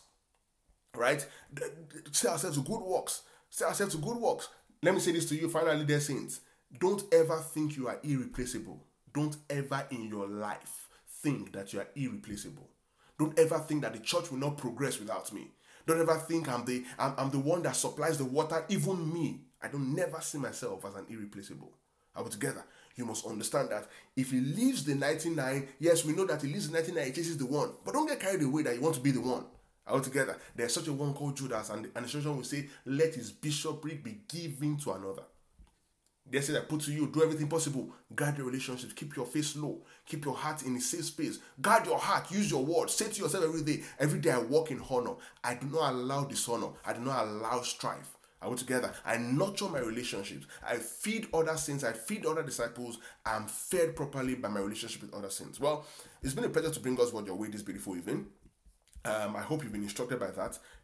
Right? Stay ourselves to good works. Stay ourselves to good works. Let me say this to you finally, dear saints. Don't ever think you are irreplaceable. Don't ever in your life think that you are irreplaceable. Don't ever think that the church will not progress without me. Don't ever think I'm the one that supplies the water, even me. I don't never see myself as an irreplaceable. Are we together? You must understand that if he leaves the 99, yes, we know that he leaves the 99, he chases the one. But don't get carried away that you want to be the one. Are we together? There's such a one called Judas, and the scripture will say, let his bishopric be given to another. They say that put to you, do everything possible. Guard your relationships. Keep your face low. Keep your heart in a safe space. Guard your heart. Use your words. Say to yourself every day. Every day I walk in honor. I do not allow dishonor. I do not allow strife. Are we together? I nurture my relationships. I feed other saints. I feed other disciples. I'm fed properly by my relationship with other saints. Well, it's been a pleasure to bring God's word your way this beautiful evening. I hope you've been instructed by that.